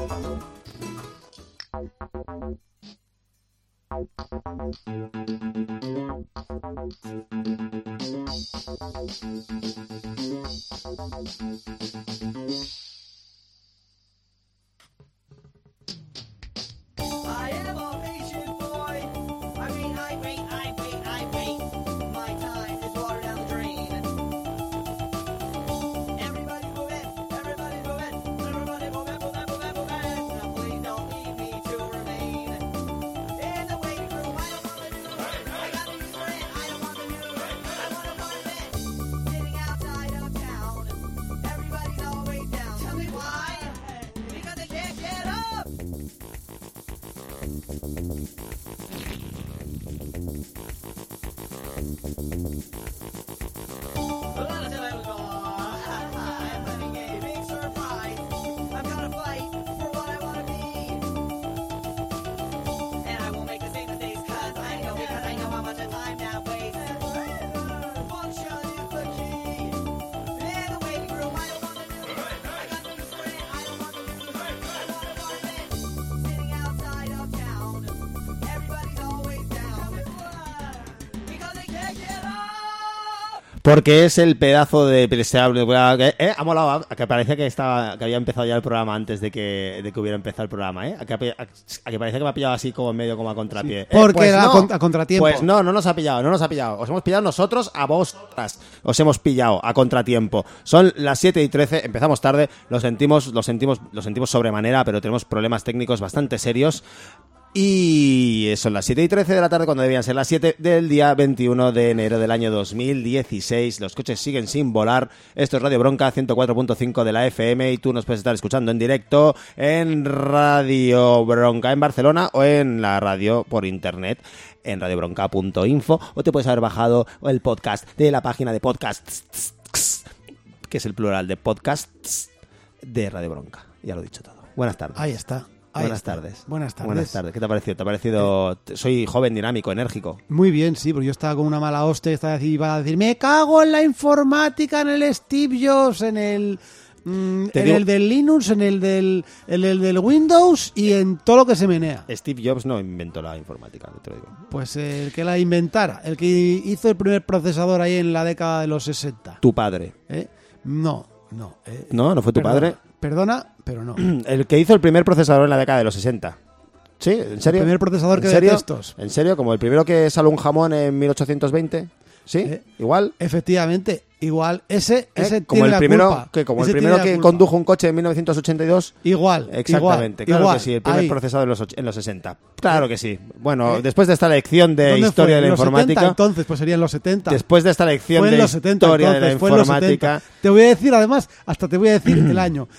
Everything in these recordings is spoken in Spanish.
Porque es el pedazo de... ha molado, que parecía que había empezado ya el programa antes de que hubiera empezado el programa, ¿eh? A que parecía que me ha pillado así como en medio, como a contrapié. Sí, porque pues era no, a contratiempo. Pues no nos ha pillado. Os hemos pillado nosotros a vosotras. Os hemos pillado a contratiempo. Son las 7:13, empezamos tarde, lo sentimos sobremanera, pero tenemos problemas técnicos bastante serios. Y son las 7:13 de la tarde cuando debían ser las 7 del día 21 de enero del año 2016. Los coches siguen sin volar. Esto es Radio Bronca 104.5 de la FM y tú nos puedes estar escuchando en directo en Radio Bronca en Barcelona o en la radio por internet en radiobronca.info, o te puedes haber bajado el podcast de la página de podcasts, que es el plural de podcasts de Radio Bronca. Ya lo he dicho todo. Buenas tardes. Ahí está. Buenas tardes. Buenas tardes. Buenas tardes. ¿Qué te ha parecido? ¿Te ha parecido? Soy joven, dinámico, enérgico. Muy bien, sí, porque yo estaba con una mala hostia y iba a decir, me cago en la informática, en el Steve Jobs, en el del Linux, en el del Windows y en todo lo que se menea. Steve Jobs no inventó la informática, te lo digo. Pues el que la inventara, el que hizo el primer procesador ahí en la década de los 60. Tu padre. No. ¿No fue tu padre? Perdona, pero no. El que hizo el primer procesador en la década de los 60. ¿Sí? ¿En serio? El primer procesador que de textos. ¿En serio? ¿Como el primero que saló un jamón en 1820? ¿Sí? ¿Igual? Efectivamente, igual. Ese como tiene el la primero culpa. Como el primero que condujo un coche en 1982. Igual. Exactamente, claro igual, que sí. El primer ahí. procesador en los 60. Claro que sí. Bueno, después de esta lección de historia de la informática. 70, entonces, pues serían los 70. Después de esta lección de historia de la informática. Te voy a decir, además, te voy a decir el año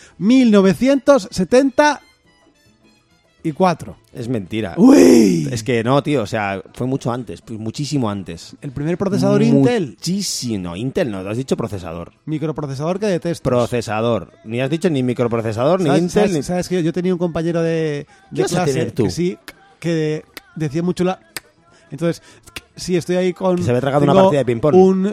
1974. Es mentira. ¡Uy! Es que no, tío, o sea, fue mucho antes, pues muchísimo antes. El primer procesador Intel. Muchísimo. Intel no, te has dicho procesador. Microprocesador que detesto. Procesador. Ni has dicho ni microprocesador, ni Intel. ¿Sabes que yo tenía un compañero de clase tú? que sí, que decía mucho la... Entonces, sí, estoy ahí con... Que se había tragado una partida de ping-pong.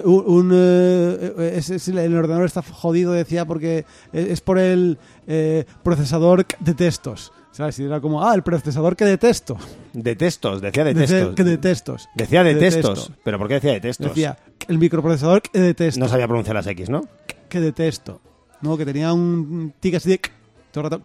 El ordenador está jodido, decía, porque es por el procesador de textos. ¿Sabes? Y era como, el procesador que detesto. De textos, decía de textos. Que de textos. Decía de textos. ¿Pero por qué decía de textos? Decía, el microprocesador que detesto. No sabía pronunciar las X, ¿no? Que detesto. No, que tenía un tic así de... Todo el rato...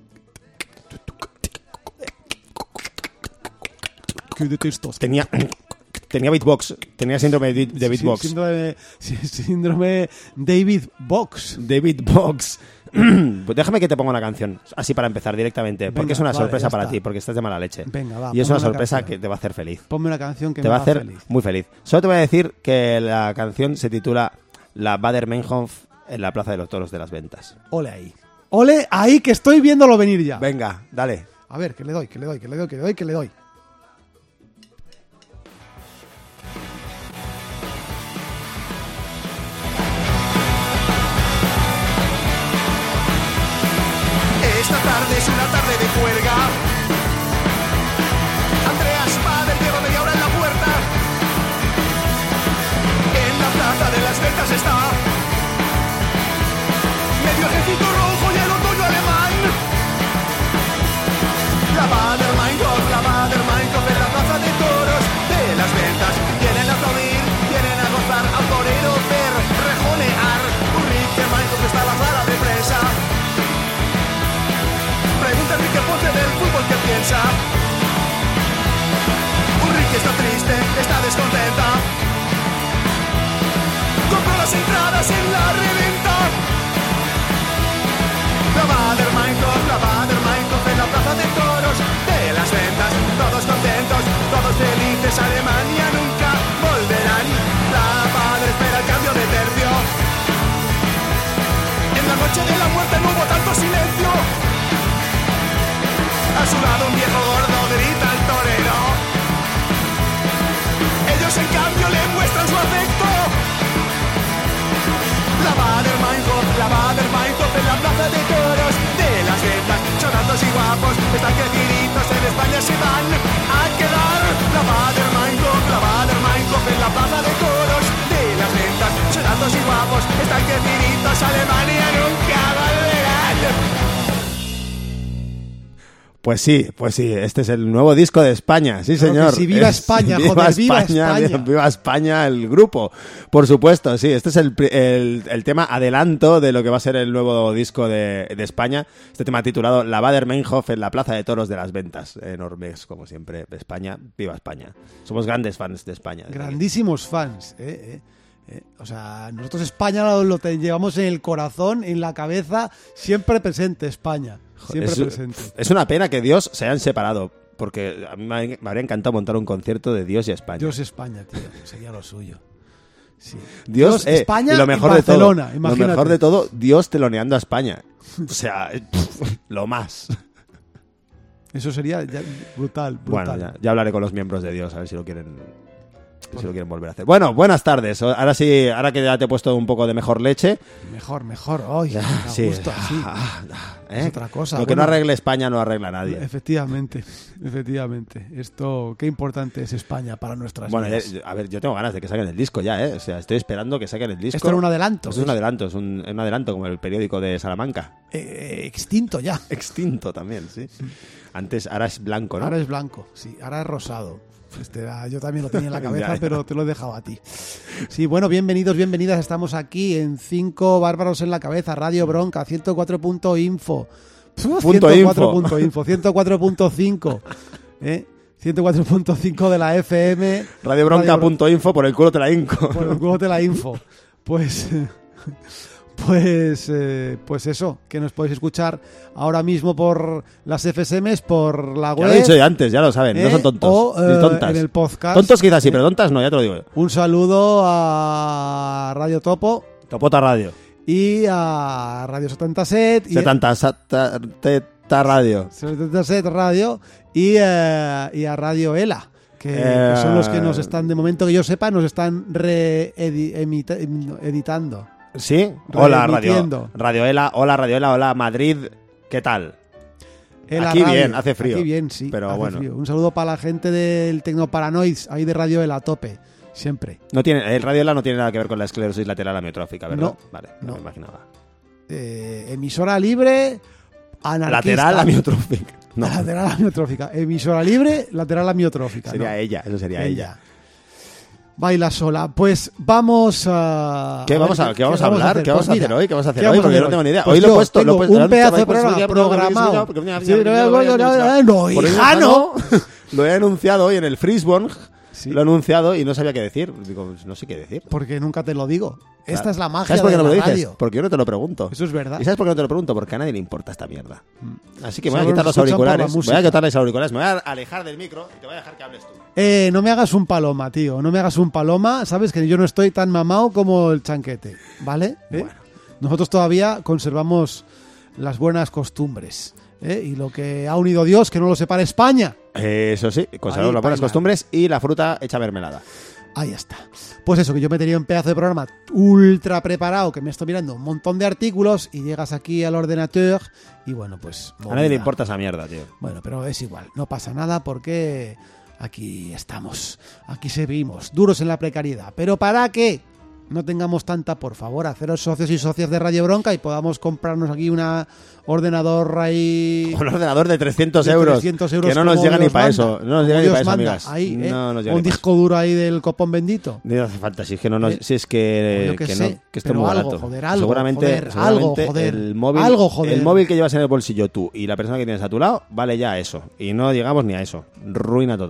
Que detesto. Tenía beatbox. Tenía síndrome de beatbox. Síndrome David Box. David Box. Pues déjame que te ponga una canción, así para empezar directamente, porque es una sorpresa para ti, porque estás de mala leche. Venga, va, y es una sorpresa que te va a hacer feliz. Ponme una canción que te va a hacer muy feliz. Solo te voy a decir que la canción se titula La Bader Meinhof en la Plaza de los Toros de las Ventas. Ole ahí. Ole ahí, que estoy viéndolo venir ya. Venga, dale. A ver, que le doy. Esta tarde es una tarde de juerga. Andreas Bader lleva media hora en la puerta. En la plaza de las Ventas está medio ejército rojo y el otoño alemán. está triste, está descontenta. Compró las entradas en la reventa. La Bader-Meinhof en la plaza de toros de las ventas. Todos contentos, todos felices. Alemania nunca volverán. La Bader espera el cambio de tercio. En la noche de la muerte no hubo tanto silencio. A su lado un viejo gordo grita al torero. Ellos en cambio le muestran su afecto. La Bader-Meinhof en la plaza de toros de las ventas. Son altos y guapos, están creciditos, en España se van a quedar. La Bader-Meinhof en la plaza de toros de las ventas. Son altos y guapos, están creciditos, Alemania nunca volverán. Pues sí, este es el nuevo disco de España, sí Claro señor. que sí, viva España, joder, viva España. Viva España, el grupo, por supuesto, sí, este es el tema adelanto de lo que va a ser el nuevo disco de España, este tema titulado La Bader-Meinhof en la Plaza de Toros de las Ventas, enormes como siempre, de España, viva España, somos grandes fans de España. Grandísimos fans, O sea, nosotros España lo llevamos en el corazón, en la cabeza, siempre presente España. Siempre presente. Es una pena que Dios se hayan separado, porque a mí me habría encantado montar un concierto de Dios y España. Dios y España, tío, sería lo suyo. Sí. Dios, España y lo mejor y de todo, Barcelona, lo mejor de todo, Dios teloneando a España. O sea, lo más. Eso sería ya brutal. Bueno, ya hablaré con los miembros de Dios, a ver si lo quieren volver a hacer. Bueno, buenas tardes. Ahora sí, ahora que ya te he puesto un poco de mejor leche. Mejor. Ay, Sí. me gusta, sí. Es otra cosa. Lo que no arregle España no arregla nadie. Efectivamente. Esto, qué importante es España para nuestras vidas. A ver, yo tengo ganas de que saquen el disco ya, ¿eh? O sea, estoy esperando que saquen el disco. Esto era un adelanto. Esto es un adelanto, es un adelanto como el periódico de Salamanca. Extinto ya. Extinto también, sí. Antes, ahora es blanco, ¿no? Ahora es blanco, sí. Ahora es rosado. Yo también lo tenía en la cabeza, Ya. pero te lo he dejado a ti. Sí, bueno, bienvenidos, bienvenidas. Estamos aquí en 5 Bárbaros en la Cabeza, Radio Bronca, 104.info. 104.5, 104.5 de la FM. Radiobronca.info, por el culo te la hinco. Por el culo te la info. Pues eso, que nos podéis escuchar ahora mismo por las FSMs, por la Ya web. lo he dicho ya antes, ya lo saben, no son tontos. O ni tontas. en el podcast. Tontos quizás sí, pero tontas no, ya te lo digo yo. Un saludo a Radio Topo Topota Radio. y a Radio 77 y 77 Radio. 77 Radio y a Radio ELA, que son los que nos están, de momento que yo sepa, nos están editando. ¿Sí? Hola, Reemitiendo. Radio ELA, hola Madrid, ¿qué tal? ELA Aquí Radio. bien, hace frío. Aquí bien, sí. Pero hace bueno. frío. Un saludo para la gente del Tecnoparanoids, ahí de Radio ELA a tope, siempre. El Radio ELA no tiene nada que ver con la esclerosis lateral amiotrófica, ¿verdad? No. Vale, No. me imaginaba. Emisora libre, anarquista. Lateral amiotrófica. No, Lateral amiotrófica. Emisora libre, lateral amiotrófica. sería ¿no? ella, eso sería ella. Baila sola. Pues vamos a... ¿Qué vamos a hablar? ¿Qué vamos a hacer hoy? ¿Qué vamos a hacer hoy? Porque yo no tengo ni idea. Pues Hoy lo he yo puesto. tengo un pedazo de programa programado. No, hija, no. Lo he anunciado hoy en el Frisborn. Sí. Lo he anunciado y no sabía qué decir. Digo, no sé qué decir. Porque nunca te lo digo. Esta es la magia ¿Sabes por qué de no me la lo dices? radio. Porque yo no te lo pregunto. Eso es verdad. ¿Y sabes por qué no te lo pregunto? Porque a nadie le importa esta mierda. Así que me voy a Solo quitar nos los escuchan por la auriculares. música. Voy a quitar los auriculares. Me voy a alejar del micro y te voy a dejar que hables tú. No me hagas un paloma, tío. No me hagas un paloma. Sabes que yo no estoy tan mamado como el chanquete. ¿Vale? Bueno. Nosotros todavía conservamos las buenas costumbres. Y lo que ha unido Dios, que no lo separe España. Eso sí, conservamos Ahí, las buenas baila. costumbres y la fruta hecha mermelada. Ahí está. Pues eso, que yo me tenía un pedazo de programa ultra preparado, que me estoy mirando un montón de artículos y llegas aquí al ordenador y bueno, pues... A nadie le importa esa mierda, tío. Bueno, pero es igual, no pasa nada porque aquí estamos, aquí seguimos, duros en la precariedad. Pero para que no tengamos tanta, por favor, haceros socios y socias de Radio Bronca y podamos comprarnos aquí una ordenador ahí... Un ordenador de 300 de euros. 300 euros Que no nos como llega ni Dios para manda, eso. No nos como llega ni Dios para eso, manda, amigas. ahí, No nos llega un ni para disco duro ahí del copón bendito. No hace falta, si es que no nos, si es que, Yo qué que, sé, no, que esté pero muy algo, barato. joder, algo, seguramente, joder, seguramente algo, joder, el móvil, algo, joder. el móvil que llevas en el bolsillo tú y la persona que tienes a tu lado vale ya eso. Y no llegamos ni a eso. Ruina total.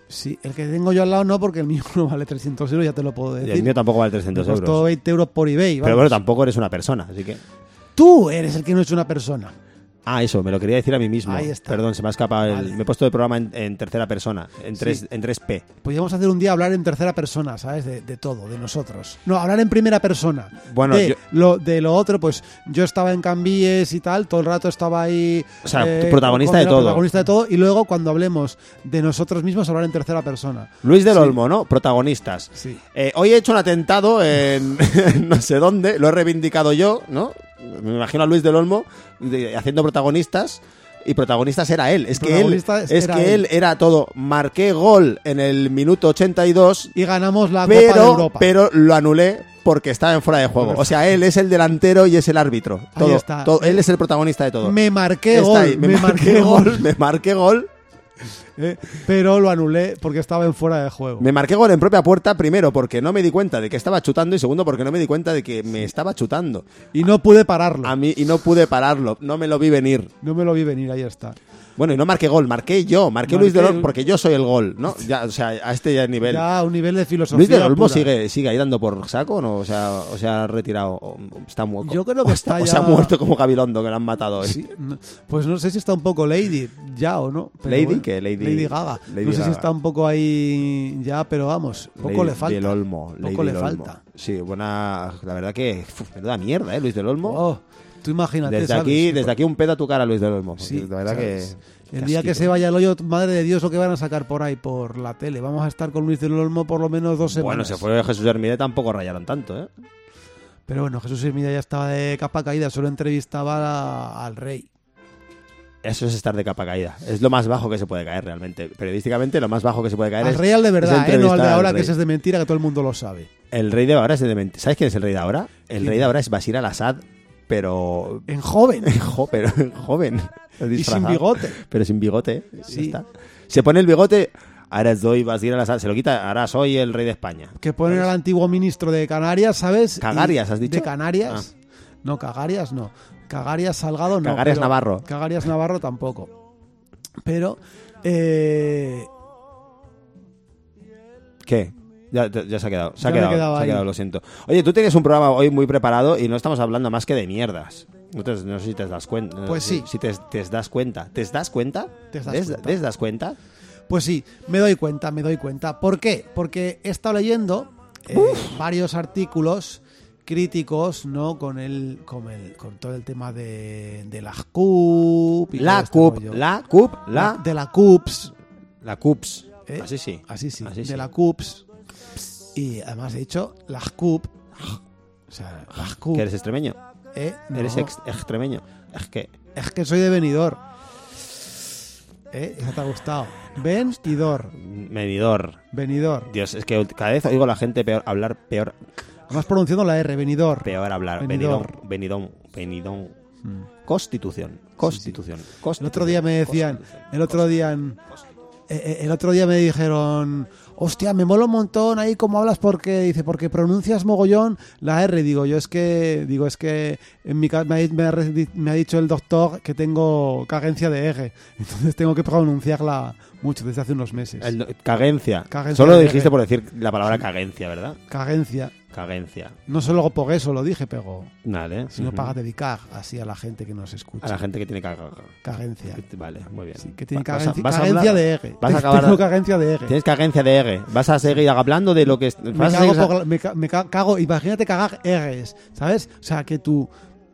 Sí, el que tengo yo al lado no, porque el mío no vale 300 euros, ya te lo puedo Y decir. el mío tampoco vale 300 Me costó euros. 20 euros por eBay. Pero vamos. bueno, tampoco eres una persona, así que... Tú eres el que no es una persona. Ah, eso, me lo quería decir a mí mismo. Ahí está. Perdón, se me ha escapado. Vale. Me he puesto el programa en tercera persona, en 3P. Podríamos hacer un día hablar en tercera persona, ¿sabes? De todo, de nosotros. No, hablar en primera persona. Bueno, de lo otro, pues yo estaba en Cambies y tal, todo el rato estaba ahí. O sea, tú protagonista de todo. Protagonista de todo. Y luego, cuando hablemos de nosotros mismos, hablar en tercera persona. Luis del Sí. Olmo, ¿no? Protagonistas. Sí. Hoy he hecho un atentado en no sé dónde, lo he reivindicado yo, ¿no? Me imagino a Luis del Olmo haciendo protagonistas. Y protagonistas era él. Es que él era todo. Marqué gol en el minuto 82, Y ganamos la Copa de Europa. pero lo anulé porque estaba en fuera de juego. O sea, él es el delantero y es el árbitro. Ahí está. Él es el protagonista de todo. Me marqué Está gol. ahí. Me marqué gol. Pero lo anulé porque estaba en fuera de juego. Me marqué gol en propia puerta, primero porque no me di cuenta de que estaba chutando y segundo porque no me di cuenta de que me estaba chutando Y no pude pararlo. a mí y no pude pararlo, no me lo vi venir. No me lo vi venir, ahí está. Bueno, y no marqué gol, marqué Luis del Olmo porque yo soy el gol, ¿no? Ya, o sea, a este ya nivel. Ya un nivel de filosofía. Luis del Olmo pura. sigue ahí dando por saco, ¿no? O se ha retirado, o está muerto. Yo creo que está o ya- se ha muerto como Gabilondo, que lo han matado hoy. Sí, pues no sé si está un poco Lady ya o no. Pero ¿Lady? bueno, ¿Qué? Lady Gaga. Lady no sé si Gaga. está un poco ahí ya, pero vamos, poco le falta. Del Olmo. Poco Lady le del Olmo. falta. Sí, buena. La verdad que. Menuda mierda, Luis del Olmo. Oh, tú imagínate, desde ¿sabes? aquí un pedo a tu cara, Luis del Olmo. Sí, La verdad ¿sabes? que. El día que se vaya al hoyo, madre de Dios, lo que van a sacar por ahí, por la tele. Vamos a estar con Luis del Olmo por lo menos 2 semanas. Bueno, se fue Jesús Hermide, tampoco rayaron tanto, ¿eh? Pero bueno, Jesús Hermida ya estaba de capa caída, solo entrevistaba al rey. Eso es estar de capa caída. Es lo más bajo que se puede caer realmente. Periodísticamente, lo más bajo que se puede caer Al es. rey al de es verdad, no al de entrevistar ahora, al que rey. ese es de mentira, que todo el mundo lo sabe. El rey de ahora es de mentira. ¿Sabes quién es el rey de ahora? El ¿Quién? rey de ahora es Bashir al-Assad, pero. En joven. pero joven. Y sin Disfrazado. bigote. Pero sin bigote. Sí. Ya está. Se pone el bigote. Ahora soy Bashir al-Assad. Se lo quita. Ahora soy el rey de España. Que ponen al antiguo ministro de Canarias, ¿sabes? Cagarias, Y- ¿has dicho? ¿De Canarias? No, Cagarias no. Cagarias Salgado no. Cagarias pero Navarro. Cagarias Navarro tampoco. Pero, ¿Qué? Ya se ha quedado. Se Ya ha me he quedado, quedado se ha ahí. quedado, lo siento. Oye, tú tienes un programa hoy muy preparado y no estamos hablando más que de mierdas. No sé si te das cuenta. Pues sí. Si te das cuenta. ¿Te das cuenta? Te das cuenta. ¿Te das cuenta? pues sí, me doy cuenta. ¿Por qué? Porque he estado leyendo varios artículos críticos, ¿no? Con todo el tema de la CUP. Y La todo este CUP. rollo. La CUP. De la CUPS. La CUPS. ¿eh? Así sí. Así sí, Así de sí. la CUPS. Y además he dicho las CUP. O sea, las CUP. ¿Que eres extremeño? No, ¿Eres extremeño? es que soy de Benidorm. Esa te ha gustado. Benidorm. Benidorm. Dios, es que cada vez oigo a la gente hablar peor. Además pronunciando la R, Benidorm. Peor hablar. Benidorm. Benidorm. Constitución. El otro día me decían, el otro día me dijeron, hostia, me mola un montón ahí como hablas porque pronuncias mogollón la R. Digo, es que en mi me ha dicho el doctor que tengo carencia de R, entonces tengo que pronunciarla mucho desde hace unos meses. Cagencia. Cagencia Solo lo de dijiste R. por decir la palabra cagencia, ¿verdad? Carencia. Cagencia. No solo por eso lo dije, pero Vale. sino Ujú. para dedicar así a la gente que nos escucha. A la gente que tiene Carencia. Vale, muy bien. Sí, que tiene Vas a carencia hablar- de R. Vas a acabar. Tengo carencia de R. Tienes cagencia de R. Vas a seguir hablando de lo que. Me cago, imagínate cagar R's, ¿sabes? O sea, que tu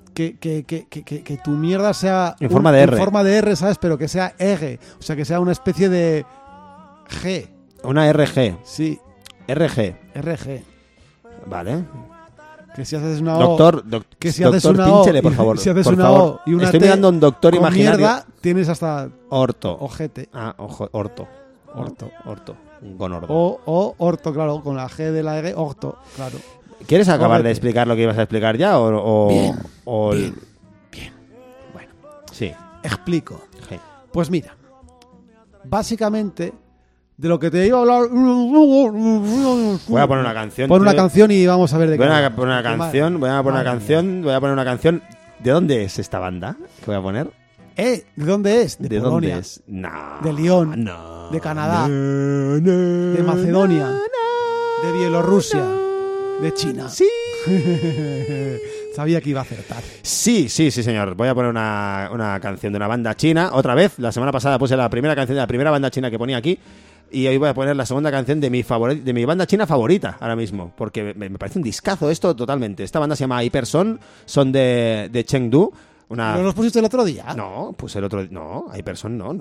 mierda sea En forma de R. En forma de R, ¿sabes? Pero que sea R, o sea, que sea una especie de G. Una RG. Sí, RG. RG. Vale. Que si haces una O, Doctor, que si haces una pínchele, O, por favor. si haces por una favor. O y una Estoy T mirando a un doctor con imaginario. mierda, tienes hasta Orto. ojete. Orto. Orto. Gonordo. O orto, claro, con la G de la R, orto, claro. ¿Quieres acabar Ojete. de explicar lo que ibas a explicar ya? Bien, Bien. Bueno, sí. Explico. Sí. Pues mira, básicamente de lo que te iba a hablar. Voy a poner una canción. Pon una tío. canción y vamos a ver de qué. Voy a habla. poner una Qué canción. mal. Voy a poner una Madre canción. Voy a poner una canción. ¿De dónde es esta banda que voy a poner? ¿De dónde es? ¿De Polonia. dónde es? No. De Lyon. No. De Canadá. De Macedonia. De Bielorrusia. De China. Sí. Sabía que iba a acertar. Sí, señor. Voy a poner una canción de una banda china. Otra vez. La semana pasada puse la primera canción de la primera banda china que ponía aquí. Y hoy voy a poner la segunda canción de mi banda china favorita ahora mismo. Porque me parece un discazo esto totalmente. Esta banda se llama Hyperson. Son de Chengdu. ¿No los pusiste el otro día? No, puse el otro. No, Hyperson no.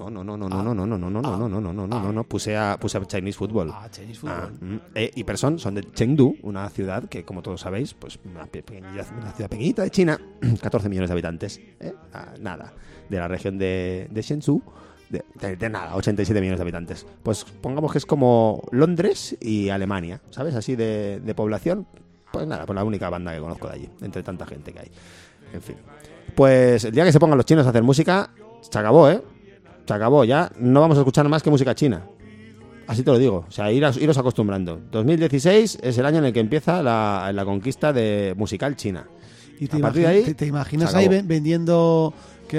Puse a Chinese Football. Chinese Football. Hyperson son de Chengdu, una ciudad que, como todos sabéis, pues una ciudad pequeñita de China, 14 millones de habitantes. Nada. De la región de Shenzhou. De nada, 87 millones de habitantes. Pues pongamos que es como Londres y Alemania, ¿sabes? Así de población. Pues nada, pues la única banda que conozco de allí, entre tanta gente que hay. En fin. Pues el día que se pongan los chinos a hacer música, se acabó, ¿eh? Se acabó, ya no vamos a escuchar más que música china. Así te lo digo, o sea, iros acostumbrando. 2016 es el año en el que empieza la conquista de musical china. Y te imaginas ahí vendiendo,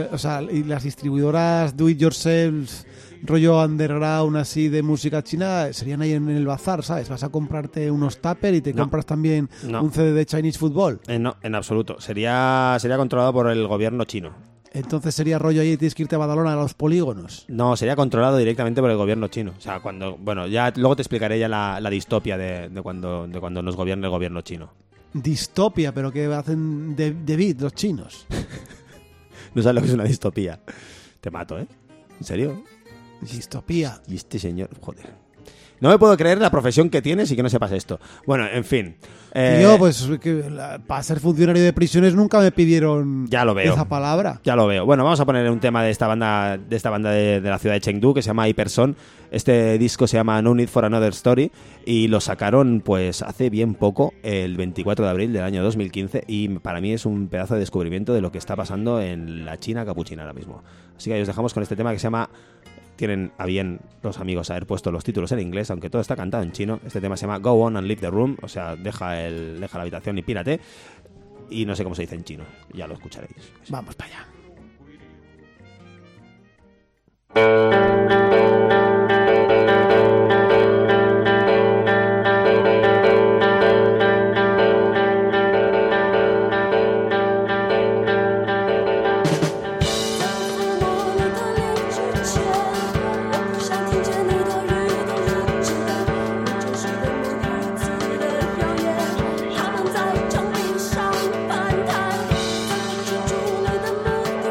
y las distribuidoras do it yourself, rollo underground así de música china, serían ahí en el bazar, ¿sabes? Vas a comprarte unos tupper y te compras también un CD de Chinese Football. No, en absoluto. Sería controlado por el gobierno chino. Entonces sería rollo ahí, tienes que irte a Badalona a los polígonos. No, sería controlado directamente por el gobierno chino. O sea, ya luego te explicaré ya la distopia de cuando nos gobierne el gobierno chino. Distopia, pero ¿qué hacen de beat los chinos? No sabes lo que es una distopía. Te mato, ¿eh? ¿En serio? Distopía. Y este señor, joder. No me puedo creer la profesión que tienes y que no sepas esto. Bueno, en fin. Yo, pues, para ser funcionario de prisiones nunca me pidieron esa palabra. Ya lo veo. Bueno, vamos a poner un tema de esta banda de la ciudad de Chengdu que se llama Hyperson. Este disco se llama No Need for Another Story y lo sacaron pues hace bien poco, el 24 de abril del año 2015, y para mí es un pedazo de descubrimiento de lo que está pasando en la China capuchina ahora mismo. Así que os dejamos con este tema que se llama... Tienen a bien los amigos haber puesto los títulos en inglés, aunque todo está cantado en chino. Este tema se llama Go On and Leave the Room, o sea, deja la habitación y pírate. Y no sé cómo se dice en chino, ya lo escucharéis. Vamos para allá. 他们在城壁上反弹，追逐你的目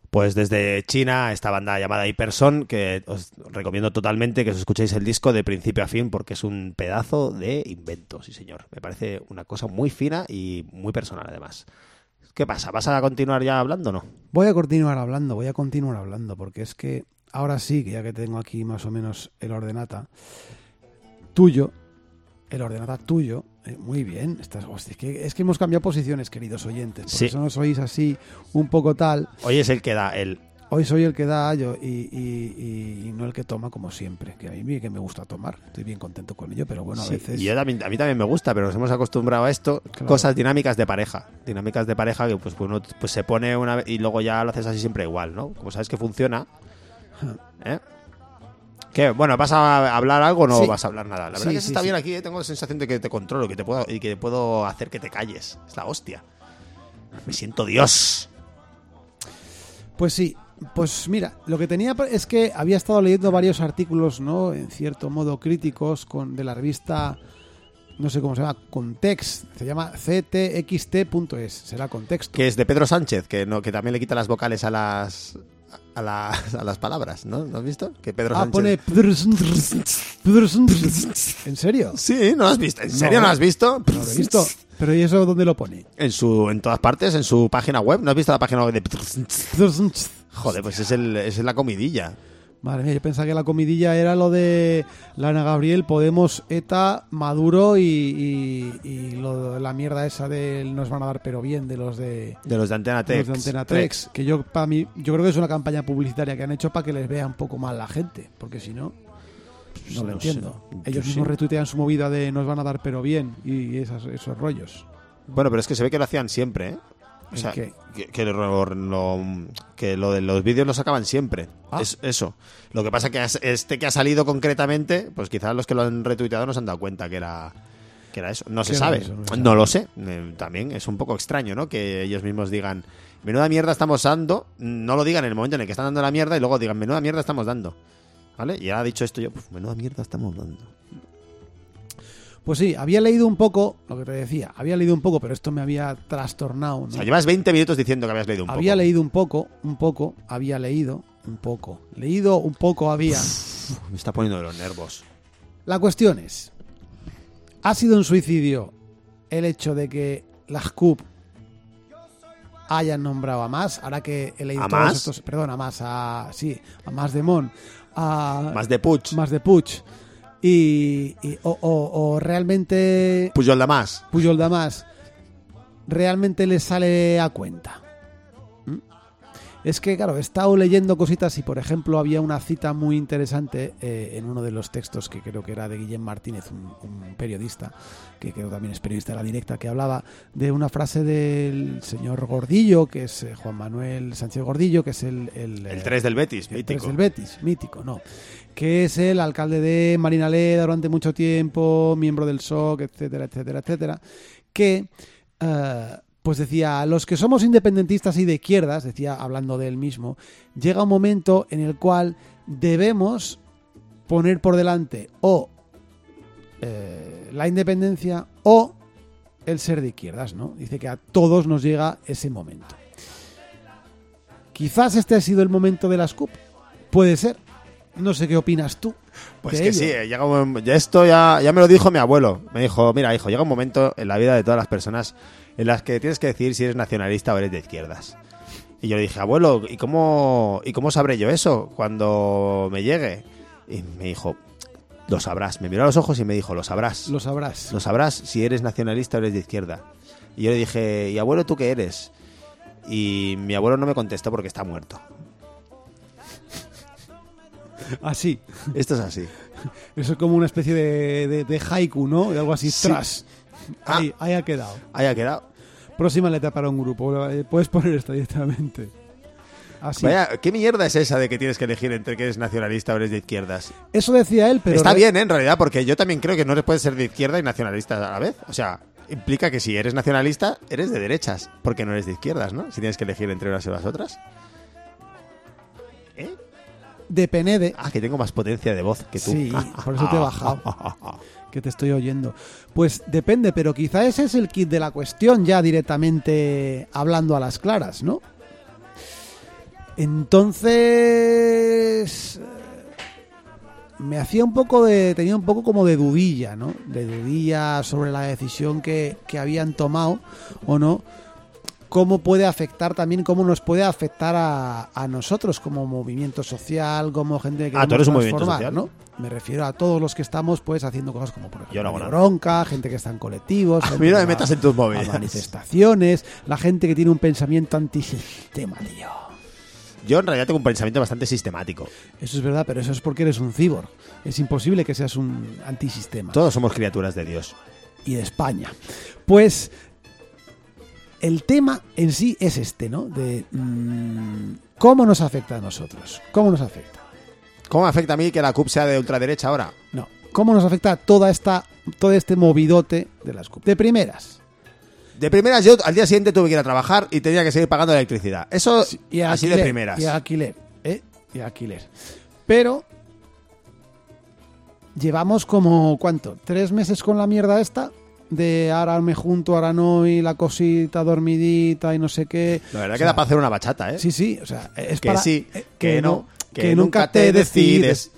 Pues desde China, esta banda llamada Hyperson, que os recomiendo totalmente que os escuchéis el disco de principio a fin porque es un pedazo de invento, sí señor. Me parece una cosa muy fina y muy personal además. ¿Qué pasa? ¿Vas a continuar ya hablando o no? Voy a continuar hablando, porque es que ahora sí, que ya que tengo aquí más o menos el ordenata tuyo, muy bien. Es que hemos cambiado posiciones, queridos oyentes. Por eso nos oís así un poco tal. Hoy es el que da Hoy soy el que da yo y no el que toma como siempre. Que a mí que me gusta tomar. Estoy bien contento con ello, pero bueno, a veces... Y a mí también me gusta, pero nos hemos acostumbrado a esto. Claro. Cosas dinámicas de pareja. Dinámicas de pareja que pues uno pues se pone una vez y luego ya lo haces así siempre igual, ¿no? Como sabes que funciona. ¿Eh? ¿Qué? Bueno, ¿vas a hablar algo o no vas a hablar nada? La verdad que está bien aquí, ¿eh? Tengo la sensación de que te controlo y que puedo hacer que te calles. Es la hostia. Me siento Dios. Pues sí. Pues mira, lo que tenía es que había estado leyendo varios artículos, ¿no? En cierto modo críticos de la revista, no sé cómo se llama, Context, se llama ctxt.es, será Contexto. Que es de Pedro Sánchez, que también le quita las vocales a las palabras, ¿no? ¿No has visto? Que Pedro Sánchez... pone... ¿En serio? Sí, ¿no lo has visto? ¿En serio no lo has visto? No lo he visto. ¿Pero y eso dónde lo pone? En todas partes, en su página web. ¿No has visto la página web de... Joder, pues es la comidilla. Madre mía, yo pensaba que la comidilla era lo de la Ana Gabriel, Podemos, ETA, Maduro y lo de la mierda esa del nos van a dar pero bien de los de Antena Trex. Que yo creo que es una campaña publicitaria que han hecho para que les vea un poco mal la gente, porque si no no lo entiendo. Ellos mismos retuitean su movida de nos van a dar pero bien y esos rollos. Bueno, pero es que se ve que lo hacían siempre, ¿eh? O sea, que lo de los vídeos lo sacaban siempre. Es eso. Lo que pasa que que ha salido concretamente, pues quizás los que lo han retuiteado no se han dado cuenta que era eso. No se sabe. No lo sé. También es un poco extraño, ¿no? Que ellos mismos digan, menuda mierda estamos dando. No lo digan en el momento en el que están dando la mierda y luego digan, menuda mierda estamos dando. ¿Vale? Y ahora dicho esto yo, menuda mierda estamos dando. Pues sí, había leído un poco, lo que te decía, pero esto me había trastornado, ¿no? O sea, llevas 20 minutos diciendo que habías leído un poco. Había leído un poco, leído un poco había. Me está poniendo de los nervios. La cuestión es, ¿ha sido un suicidio el hecho de que las CUP hayan nombrado a Mas? Ahora que he leído todos estos... Perdón, a Mas de Mon. Más de Puig. O realmente Pujol Damas realmente le sale a cuenta. Es que claro, he estado leyendo cositas y por ejemplo había una cita muy interesante en uno de los textos que creo que era de Guillem Martínez, un periodista que creo también es periodista de La Directa, que hablaba de una frase del señor Gordillo, que es Juan Manuel Sánchez Gordillo, que es el 3 del Betis, mítico. El 3 del Betis, mítico, no, que es el alcalde de Marinaleda durante mucho tiempo, miembro del SOC, etcétera, que pues decía, los que somos independentistas y de izquierdas, decía hablando de él mismo, llega un momento en el cual debemos poner por delante o la independencia o el ser de izquierdas, ¿no? Dice que a todos nos llega ese momento. Quizás este ha sido el momento de las CUP. Puede ser. No sé qué opinas tú. Pues que sí, esto ya me lo dijo mi abuelo. Me dijo, mira hijo, llega un momento en la vida de todas las personas en las que tienes que decidir si eres nacionalista o eres de izquierdas. Y yo le dije, abuelo, ¿y cómo sabré yo eso cuando me llegue? Y me dijo, lo sabrás. Me miró a los ojos y me dijo, lo sabrás. Lo sabrás. Lo sabrás si eres nacionalista o eres de izquierda. Y yo le dije, ¿y abuelo tú qué eres? Y mi abuelo no me contestó porque está muerto. Así. Esto es así. Eso es como una especie de haiku, ¿no? De algo así. Sí. Tras. Ahí ha quedado. Ahí ha quedado. Próxima letra para un grupo. Puedes poner esto directamente. Así. Vaya, ¿qué mierda es esa de que tienes que elegir entre que eres nacionalista o eres de izquierdas? Eso decía él, pero... Está bien, en realidad, porque yo también creo que no puedes ser de izquierda y nacionalista a la vez. O sea, implica que si eres nacionalista, eres de derechas, porque no eres de izquierdas, ¿no? Si tienes que elegir entre unas y las otras. De Penede. Que tengo más potencia de voz que tú. Sí, por eso te he bajado. Que te estoy oyendo. Pues depende, pero quizá ese es el kit de la cuestión, ya directamente hablando a las claras, ¿no? Entonces tenía un poco como de dudilla, ¿no? De dudilla sobre la decisión que habían tomado o no. Cómo puede afectar también, cómo nos puede afectar a nosotros como movimiento social, como gente que tú eres un movimiento social, ¿no? Me refiero a todos los que estamos pues haciendo cosas como por Yo no hago ejemplo nada. Bronca, gente que está en colectivos, A gente mí no que me va metas en tus a movidas. manifestaciones, la gente que tiene un pensamiento antisistema, tío. Yo en realidad tengo un pensamiento bastante sistemático. Eso es verdad, pero eso es porque eres un cyborg. Es imposible que seas un antisistema. Todos somos criaturas de Dios. Y de España. Pues el tema en sí es este, ¿no? De cómo nos afecta a nosotros. ¿Cómo nos afecta? ¿Cómo me afecta a mí que la CUP sea de ultraderecha ahora? No. ¿Cómo nos afecta todo este movidote de las CUP? De primeras. De primeras, yo al día siguiente tuve que ir a trabajar y tenía que seguir pagando la electricidad. Eso Y así alquiler, de primeras. Y alquiler, ¿eh? Y alquiler. Pero llevamos como, ¿cuánto? 3 meses con la mierda esta de ahora me junto, ahora no, y la cosita dormidita y no sé qué. La verdad O que sea, da para hacer una bachata, ¿eh? Sí, sí, o sea, es Que para... sí, que no, que nunca te decides.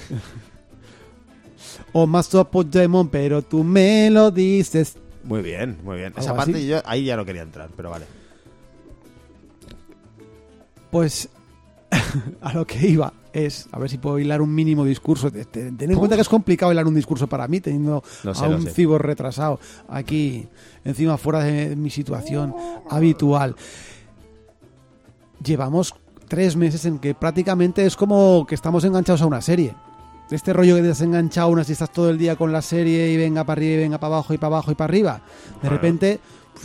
O más Puigdemont, pero tú me lo dices. Muy bien, muy bien. Esa Algo parte así. yo ahí ya no quería entrar, pero vale. Pues a lo que iba es a ver si puedo hilar un mínimo discurso. Ten en cuenta que es complicado hilar un discurso para mí teniendo Lo sé, a lo un sé. cibor retrasado aquí encima fuera de mi situación habitual. Llevamos 3 meses en que prácticamente es como que estamos enganchados a una serie. Este rollo que te has enganchado unas y estás todo el día con la serie y venga para arriba y venga para abajo y para abajo y para arriba. De repente,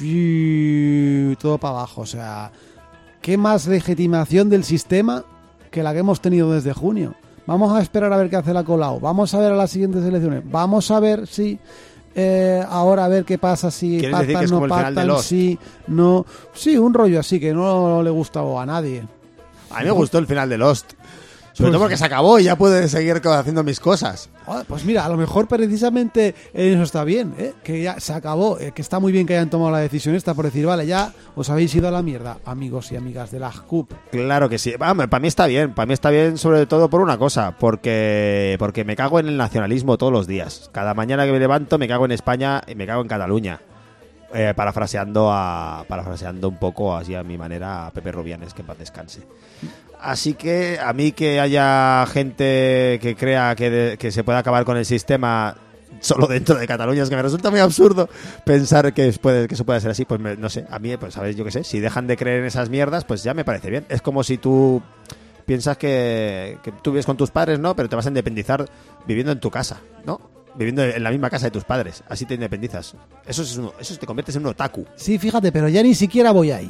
todo para abajo. O sea, ¿qué más legitimación del sistema que la que hemos tenido desde junio? Vamos a esperar a ver qué hace la Colau. Vamos a ver a las siguientes elecciones. Vamos a ver si ahora a ver qué pasa, si ¿Quieres decir que pactan, es no como el final de pactan, Lost? si no. Sí, un rollo así que no le gustaba a nadie. A mí me gustó el final de Lost. Sobre Pues- todo porque se acabó y ya puedo seguir haciendo mis cosas. Ah, pues mira, a lo mejor precisamente eso está bien, ¿eh? Que ya se acabó, que está muy bien que hayan tomado la decisión esta por decir, vale, ya os habéis ido a la mierda, amigos y amigas de la CUP. Claro que sí. Para mí está bien. Para mí está bien sobre todo por una cosa. Porque me cago en el nacionalismo todos los días. Cada mañana que me levanto me cago en España y me cago en Cataluña. Parafraseando un poco así a mi manera a Pepe Rubianes, que en paz descanse. Así que a mí que haya gente que crea que se puede acabar con el sistema solo dentro de Cataluña, es que me resulta muy absurdo pensar que eso puede ser así. Pues no sé, a mí, pues sabes, yo qué sé, si dejan de creer en esas mierdas, pues ya me parece bien. Es como si tú piensas que tú vives con tus padres, ¿no? Pero te vas a independizar viviendo en tu casa, ¿no? Viviendo en la misma casa de tus padres. Así te independizas. Eso te conviertes en un otaku. Sí, fíjate, pero ya ni siquiera voy ahí.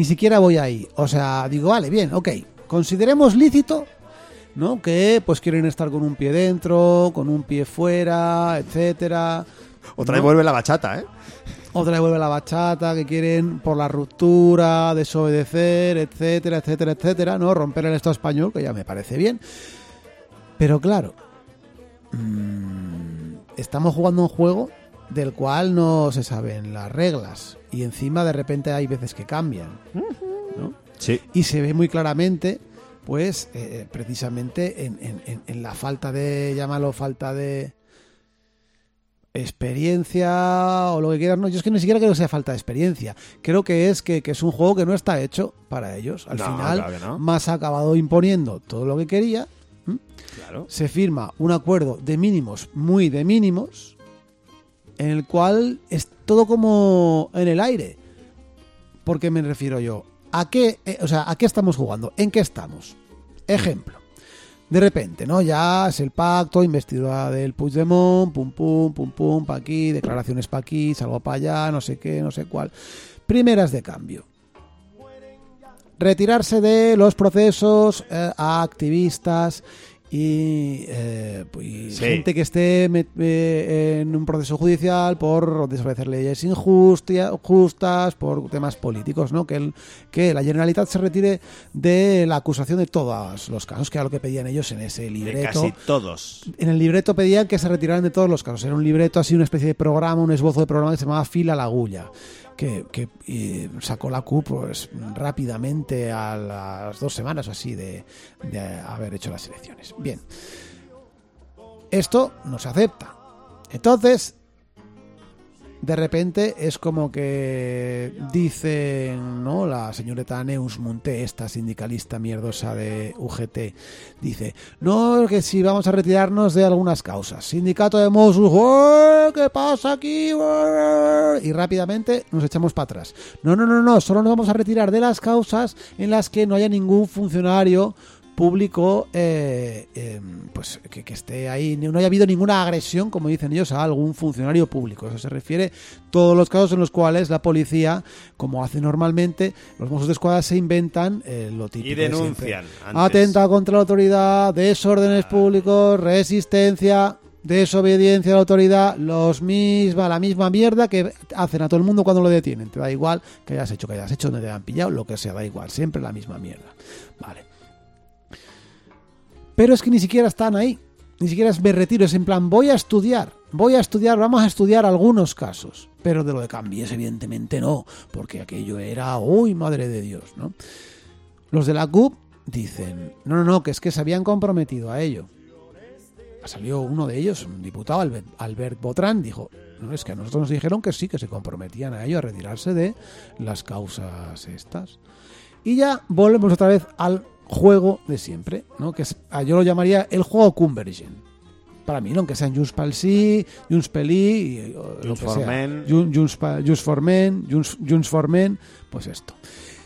O sea, digo, vale, bien, ok. Consideremos lícito, ¿no? Que pues quieren estar con un pie dentro, con un pie fuera, etcétera. Otra vez ¿no? vuelve la bachata, ¿eh? Otra vez vuelve la bachata, que quieren por la ruptura, desobedecer, etcétera, etcétera, etcétera, ¿no? Romper el Estado español, que ya me parece bien. Pero claro, estamos jugando un juego del cual no se saben las reglas. Y encima de repente hay veces que cambian, ¿no? Sí. Y se ve muy claramente, pues, precisamente en la falta de, llámalo falta de experiencia o lo que quieras. No, yo es que ni siquiera creo que sea falta de experiencia. Creo que es es un juego que no está hecho para ellos. Al No, final, claro que no. más ha acabado imponiendo todo lo que quería. Claro. Se firma un acuerdo de mínimos, muy de mínimos, en el cual es todo como en el aire. ¿Por qué me refiero yo? ¿A qué estamos jugando? ¿En qué estamos? Ejemplo. De repente, ¿no? Ya es el pacto, investidura del Puigdemont, pum, pum, pa' aquí, declaraciones pa' aquí, salgo para allá, no sé qué, no sé cuál. Primeras de cambio. Retirarse de los procesos a activistas y gente que esté en un proceso judicial por desobedecer leyes injustas, por temas políticos, ¿no? Que la Generalitat se retire de la acusación de todos los casos, que era lo que pedían ellos en ese De libreto. casi todos. En el libreto pedían que se retiraran de todos los casos. Era un libreto así, una especie de programa, un esbozo de programa que se llamaba Fila la Agulla. que sacó la CUP pues, rápidamente a las 2 semanas o así de haber hecho las elecciones. Bien, esto no se acepta. Entonces, de repente es como que dice, ¿no?, la señorita Neus Munté, esta sindicalista mierdosa de UGT, dice, no, que si vamos a retirarnos de algunas causas. Sindicato de Mossos, ¿qué pasa aquí? Y rápidamente nos echamos para atrás. No, solo nos vamos a retirar de las causas en las que no haya ningún funcionario público pues que esté ahí, no haya habido ninguna agresión, como dicen ellos, a algún funcionario público. Eso se refiere a todos los casos en los cuales la policía, como hace normalmente, los Mossos de Escuadra se inventan lo típico y denuncian de atenta contra la autoridad, desórdenes públicos, resistencia, desobediencia a la autoridad, la misma mierda que hacen a todo el mundo cuando lo detienen. Te da igual que hayas hecho, donde te han pillado, lo que sea, da igual, siempre la misma mierda. Vale. Pero es que ni siquiera están ahí, ni siquiera me retiro, es en plan, vamos a estudiar algunos casos, pero de lo de Cambies evidentemente no, porque aquello era, uy, madre de Dios, ¿no? Los de la CUP dicen, no, que es que se habían comprometido a ello. Salió uno de ellos, un diputado, Albert Botrán, dijo, no, es que a nosotros nos dijeron que sí, que se comprometían a ello, a retirarse de las causas estas. Y ya volvemos otra vez al juego de siempre, ¿no? Que es, yo lo llamaría el juego Convergent. Para mí, ¿no? Aunque sean Junts pel Sí, Junts pel I, lo que sea. Junts for Men, pues esto.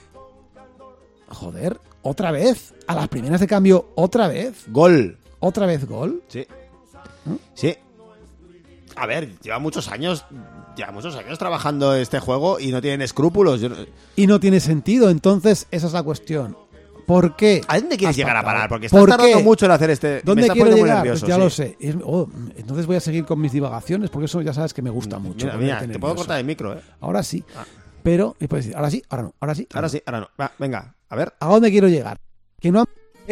Joder, otra vez, a las primeras de cambio, otra vez. ¿Otra vez gol? Sí. Sí. A ver, lleva muchos años trabajando este juego y no tienen escrúpulos. Y no tiene sentido, entonces esa es la cuestión. ¿Por qué? ¿A dónde quieres llegar a parar? Porque estás tardando mucho en hacer este... ¿Dónde me está quiero llegar? Nervioso, pues ya sí. lo sé. Entonces voy a seguir con mis divagaciones, porque eso ya sabes que me gusta mucho. Mira, te puedo cortar el micro, ¿eh? Ahora sí. Pero, y puedes decir, ahora sí, ahora no, ahora sí. Ahora sí, ahora no. Va, venga, a ver. ¿A dónde quiero llegar? Que no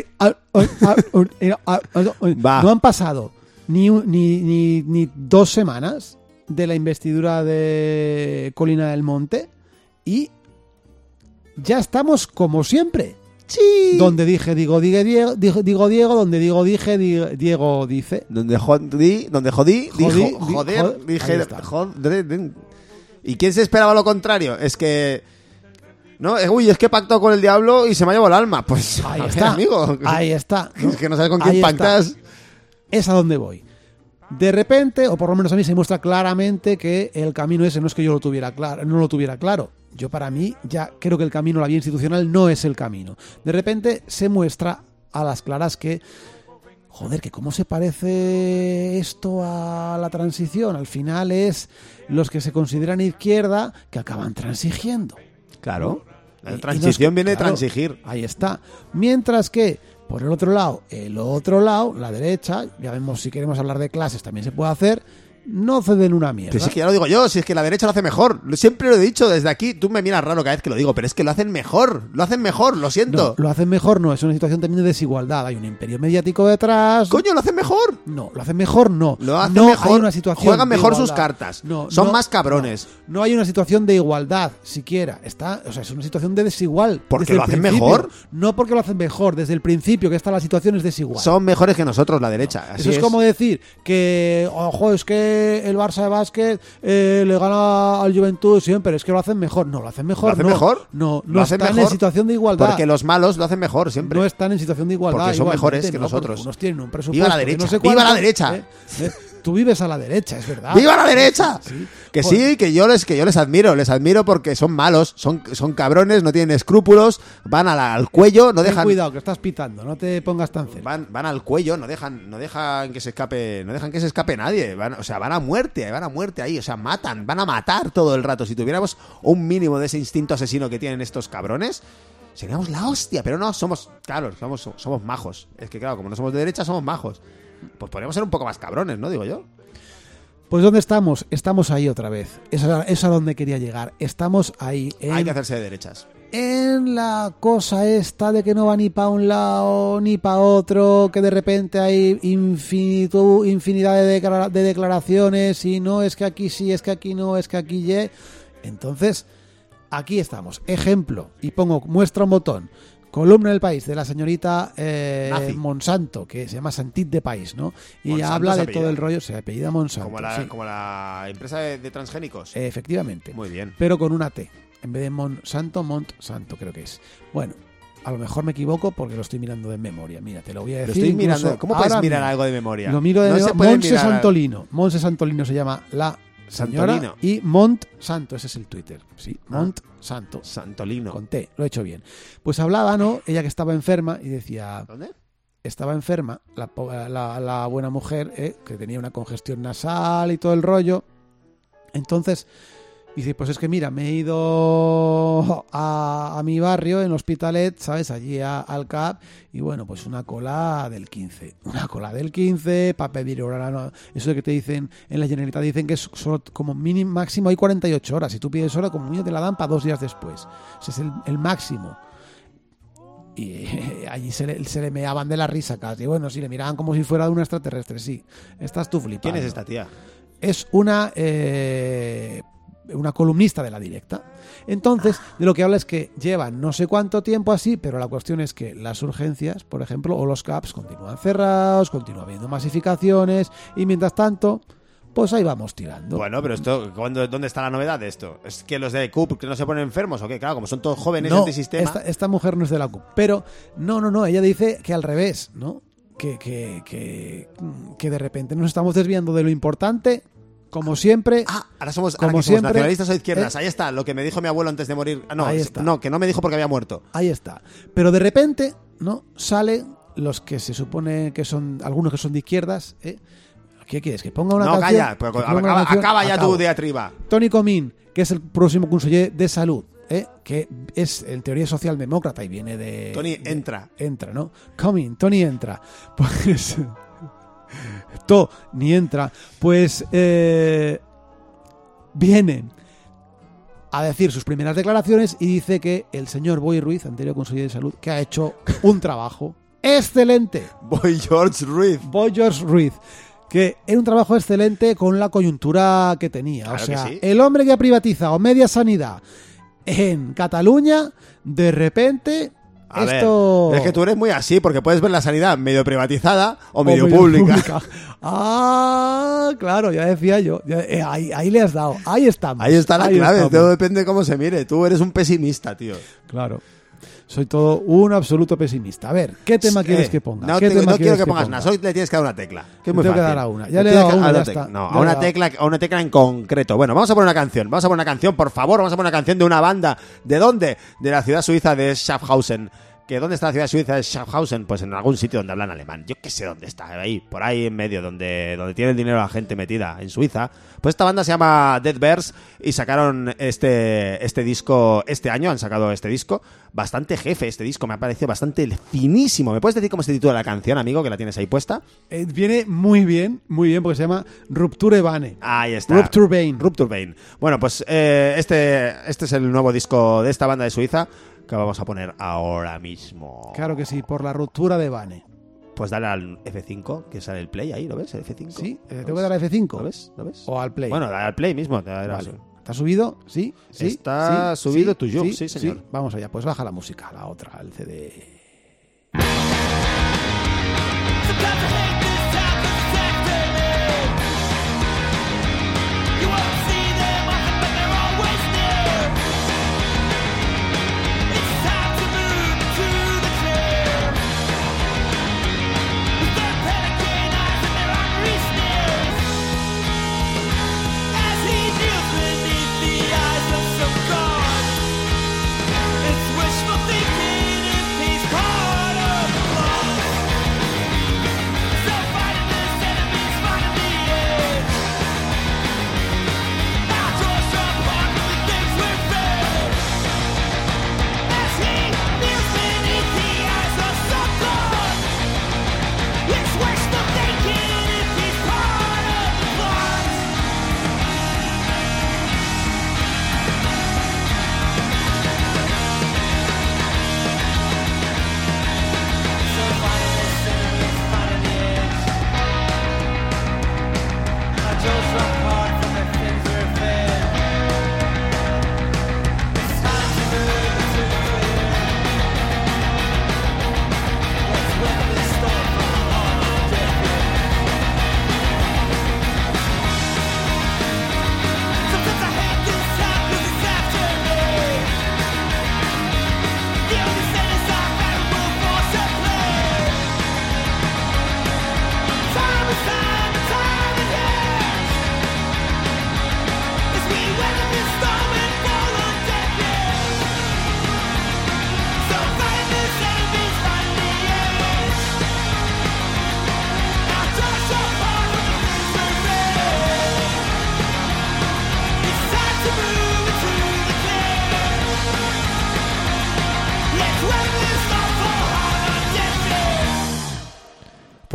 han pasado ni 2 semanas de la investidura de Colina del Monte y ya estamos como siempre. Sí. Donde dije, digo Diego, donde digo dije, Diego dice. Donde jodí, dije, joder. ¿Y quién se esperaba lo contrario? Es que... ¿no? Es que he pactado con el diablo y se me ha llevado el alma. Pues ahí está, amigo. Ahí está. ¿No? Es que no sabes con quién pactas. Es a donde voy. De repente, o por lo menos a mí se muestra claramente que el camino ese no es que yo no lo tuviera claro. Yo para mí ya creo que el camino a la vía institucional no es el camino. De repente se muestra a las claras que, joder, que cómo se parece esto a la transición. Al final es los que se consideran izquierda que acaban transigiendo. Claro. La transición viene de transigir. Ahí está. Mientras que, por el otro lado, la derecha, ya vemos, si queremos hablar de clases también se puede hacer, no ceden una mierda. Pero si es que ya lo digo yo, si es que la derecha lo hace mejor. Siempre lo he dicho desde aquí. Tú me miras raro cada vez que lo digo, pero es que lo hacen mejor. Lo siento. No, lo hacen mejor no, es una situación también de desigualdad. Hay un imperio mediático detrás. Coño, lo hacen mejor. No, lo hacen mejor no. Lo hacen no mejor. Hay una situación juegan mejor sus cartas. Son más cabrones. No hay una situación de igualdad siquiera. Es una situación de desigual. ¿Porque lo hacen mejor? No porque lo hacen mejor. Desde el principio que la situación es desigual. Son mejores que nosotros, la derecha. No. Así Eso es como decir que, ojo, es que el Barça de básquet le gana al Juventud siempre. Es que lo hacen mejor. No, lo hacen mejor. ¿Lo hacen mejor? No hacen están mejor en situación de igualdad. Porque los malos lo hacen mejor siempre. No están en situación de igualdad. Porque son mejores que no, nosotros. Unos tienen un presupuesto. ¡Viva la derecha! No sé cuánto, ¡Viva la derecha! Tú vives a la derecha, es verdad. ¡Viva la derecha! Sí. Que sí, que yo les admiro porque son malos, son cabrones, no tienen escrúpulos, van al cuello, no dejan... Ten cuidado, que estás pitando, no te pongas tan cerca. Van al cuello, no dejan que se escape nadie, van a muerte ahí, o sea, van a matar todo el rato. Si tuviéramos un mínimo de ese instinto asesino que tienen estos cabrones, seríamos la hostia, pero no, somos majos. Es que claro, como no somos de derecha, somos majos. Pues podríamos ser un poco más cabrones, ¿no? Digo yo. Pues ¿dónde estamos? Estamos ahí otra vez. Es a donde quería llegar. Estamos ahí. Hay que hacerse de derechas. En la cosa esta de que no va ni para un lado ni para otro, que de repente hay infinidad de declaraciones y no, es que aquí sí, es que aquí no, es que aquí Entonces, aquí estamos. Ejemplo, y muestra un botón. Columna del País de la señorita Monsanto, que se llama Santit de País, ¿no? Y Monsanto habla de apellida. todo el rollo, se apellida Monsanto. Como la empresa de transgénicos. Efectivamente. Muy bien. Pero con una T. En vez de Monsanto creo que es. Bueno, a lo mejor me equivoco porque lo estoy mirando de memoria. Mira, te lo voy a decir. Lo estoy mirando. ¿Cómo puedes mirar mismo. algo de memoria? Lo miro de no se memoria. puede Monse mirar- Santolino. Monse Santolino se llama la señora. Santolino. Y Mont Santo, ese es el Twitter. Sí, Mont Santo. Santolino. Con T, lo he hecho bien. Pues hablaba, ¿no? Ella que estaba enferma y decía... ¿Dónde? Estaba enferma, la buena mujer, que tenía una congestión nasal y todo el rollo. Entonces, dice, pues es que mira, me he ido a mi barrio, en Hospitalet, ¿sabes? Allí al CAP, y bueno, pues una cola del 15. Una cola del 15 para pedir hora. No, eso de que te dicen, en la Generalitat dicen que es solo como mínimo, máximo hay 48 horas. Si tú pides hora, como mínimo te la dan para 2 días después. Ese es el máximo. Y allí se le meaban de la risa casi. Bueno, sí, le miraban como si fuera de un extraterrestre, sí. Estás tú flipando. ¿Quién es esta tía? Es una columnista de La Directa. Entonces, de lo que habla es que llevan no sé cuánto tiempo así, pero la cuestión es que las urgencias, por ejemplo, o los CAPs continúan cerrados, continúa habiendo masificaciones, y mientras tanto... pues ahí vamos tirando. Bueno, pero esto, ¿dónde está la novedad de esto? ¿Es que los de CUP que no se ponen enfermos o qué? Claro, como son todos jóvenes No, antisistema. esta mujer no es de la CUP. Pero, no, ella dice que al revés, ¿no? Que de repente nos estamos desviando de lo importante, como siempre. Ahora somos como siempre, nacionalistas o izquierdas. Ahí está, lo que me dijo mi abuelo antes de morir. Ahí está. No, que no me dijo porque había muerto. Ahí está. Pero de repente, ¿no? Salen los que se supone que son, algunos que son de izquierdas, ¿eh? ¿Qué quieres? ¿Que ponga una No, canción? calla, pero ¿Que ponga una canción? acaba ya Acabo. tu diatriba. Toni Comín, que es el próximo conseller de salud, que es en teoría socialdemócrata y viene de... Tony entra. Entra, ¿no? Comín, Tony entra. Pues... Tony entra. Pues... viene a decir sus primeras declaraciones y dice que el señor Boi Ruiz, anterior consejero de salud, que ha hecho un trabajo excelente. Boy George Ruiz. Boi George Ruiz, que era un trabajo excelente con la coyuntura que tenía. Claro o sea, que sí. el hombre que ha privatizado media sanidad en Cataluña, de repente... A esto... ver, es que tú eres muy así, porque puedes ver la sanidad medio privatizada o medio medio pública. Ah, claro, ya decía yo. Ahí le has dado. Ahí estamos. Ahí está la Ahí clave, estamos. todo depende de cómo se mire. Tú eres un pesimista, tío. Claro. Soy todo un absoluto pesimista. A ver, ¿qué tema quieres que ponga? No, ¿Qué tema no quiero quieres que pongas ponga? nada, hoy le tienes que dar una tecla. Que es muy Tengo que fácil. dar a una. Ya Le le he dado tienes a que- una, a ya está. No, Ya a una le he tecla, a una tecla en concreto. Bueno, vamos a poner una canción, por favor, vamos a poner una canción de una banda. ¿De dónde? De la ciudad suiza de Schaffhausen. ¿Que dónde está la ciudad suiza de Schaffhausen? Pues en algún sitio donde hablan alemán. Yo qué sé dónde está, ahí, por ahí en medio, donde tiene el dinero la gente metida, en Suiza. Pues esta banda se llama Dead Bears y sacaron este disco, este año han sacado este disco. Bastante jefe este disco, me ha parecido bastante finísimo. ¿Me puedes decir cómo se titula la canción, amigo, que la tienes ahí puesta? Viene muy bien, porque se llama Rupture Bane. Ahí está. Rupture Bane. Rupture Bane. Bueno, pues este es el nuevo disco de esta banda de Suiza que vamos a poner ahora mismo. Claro que sí, por la ruptura de Bane. Pues dale al F5, que sale el play ahí, ¿lo ves? El F5. Sí, ¿Lo tengo que ves? dar a F5. ¿Lo ves? ¿Lo ves? O al play. Bueno, dale al play mismo. Vale. ¿Está subido? Sí, sí. Está sí, subido sí, tu YouTube, sí, señor. Vamos allá, pues baja la música, la otra, el CD. Wishful thinking if he's caught up.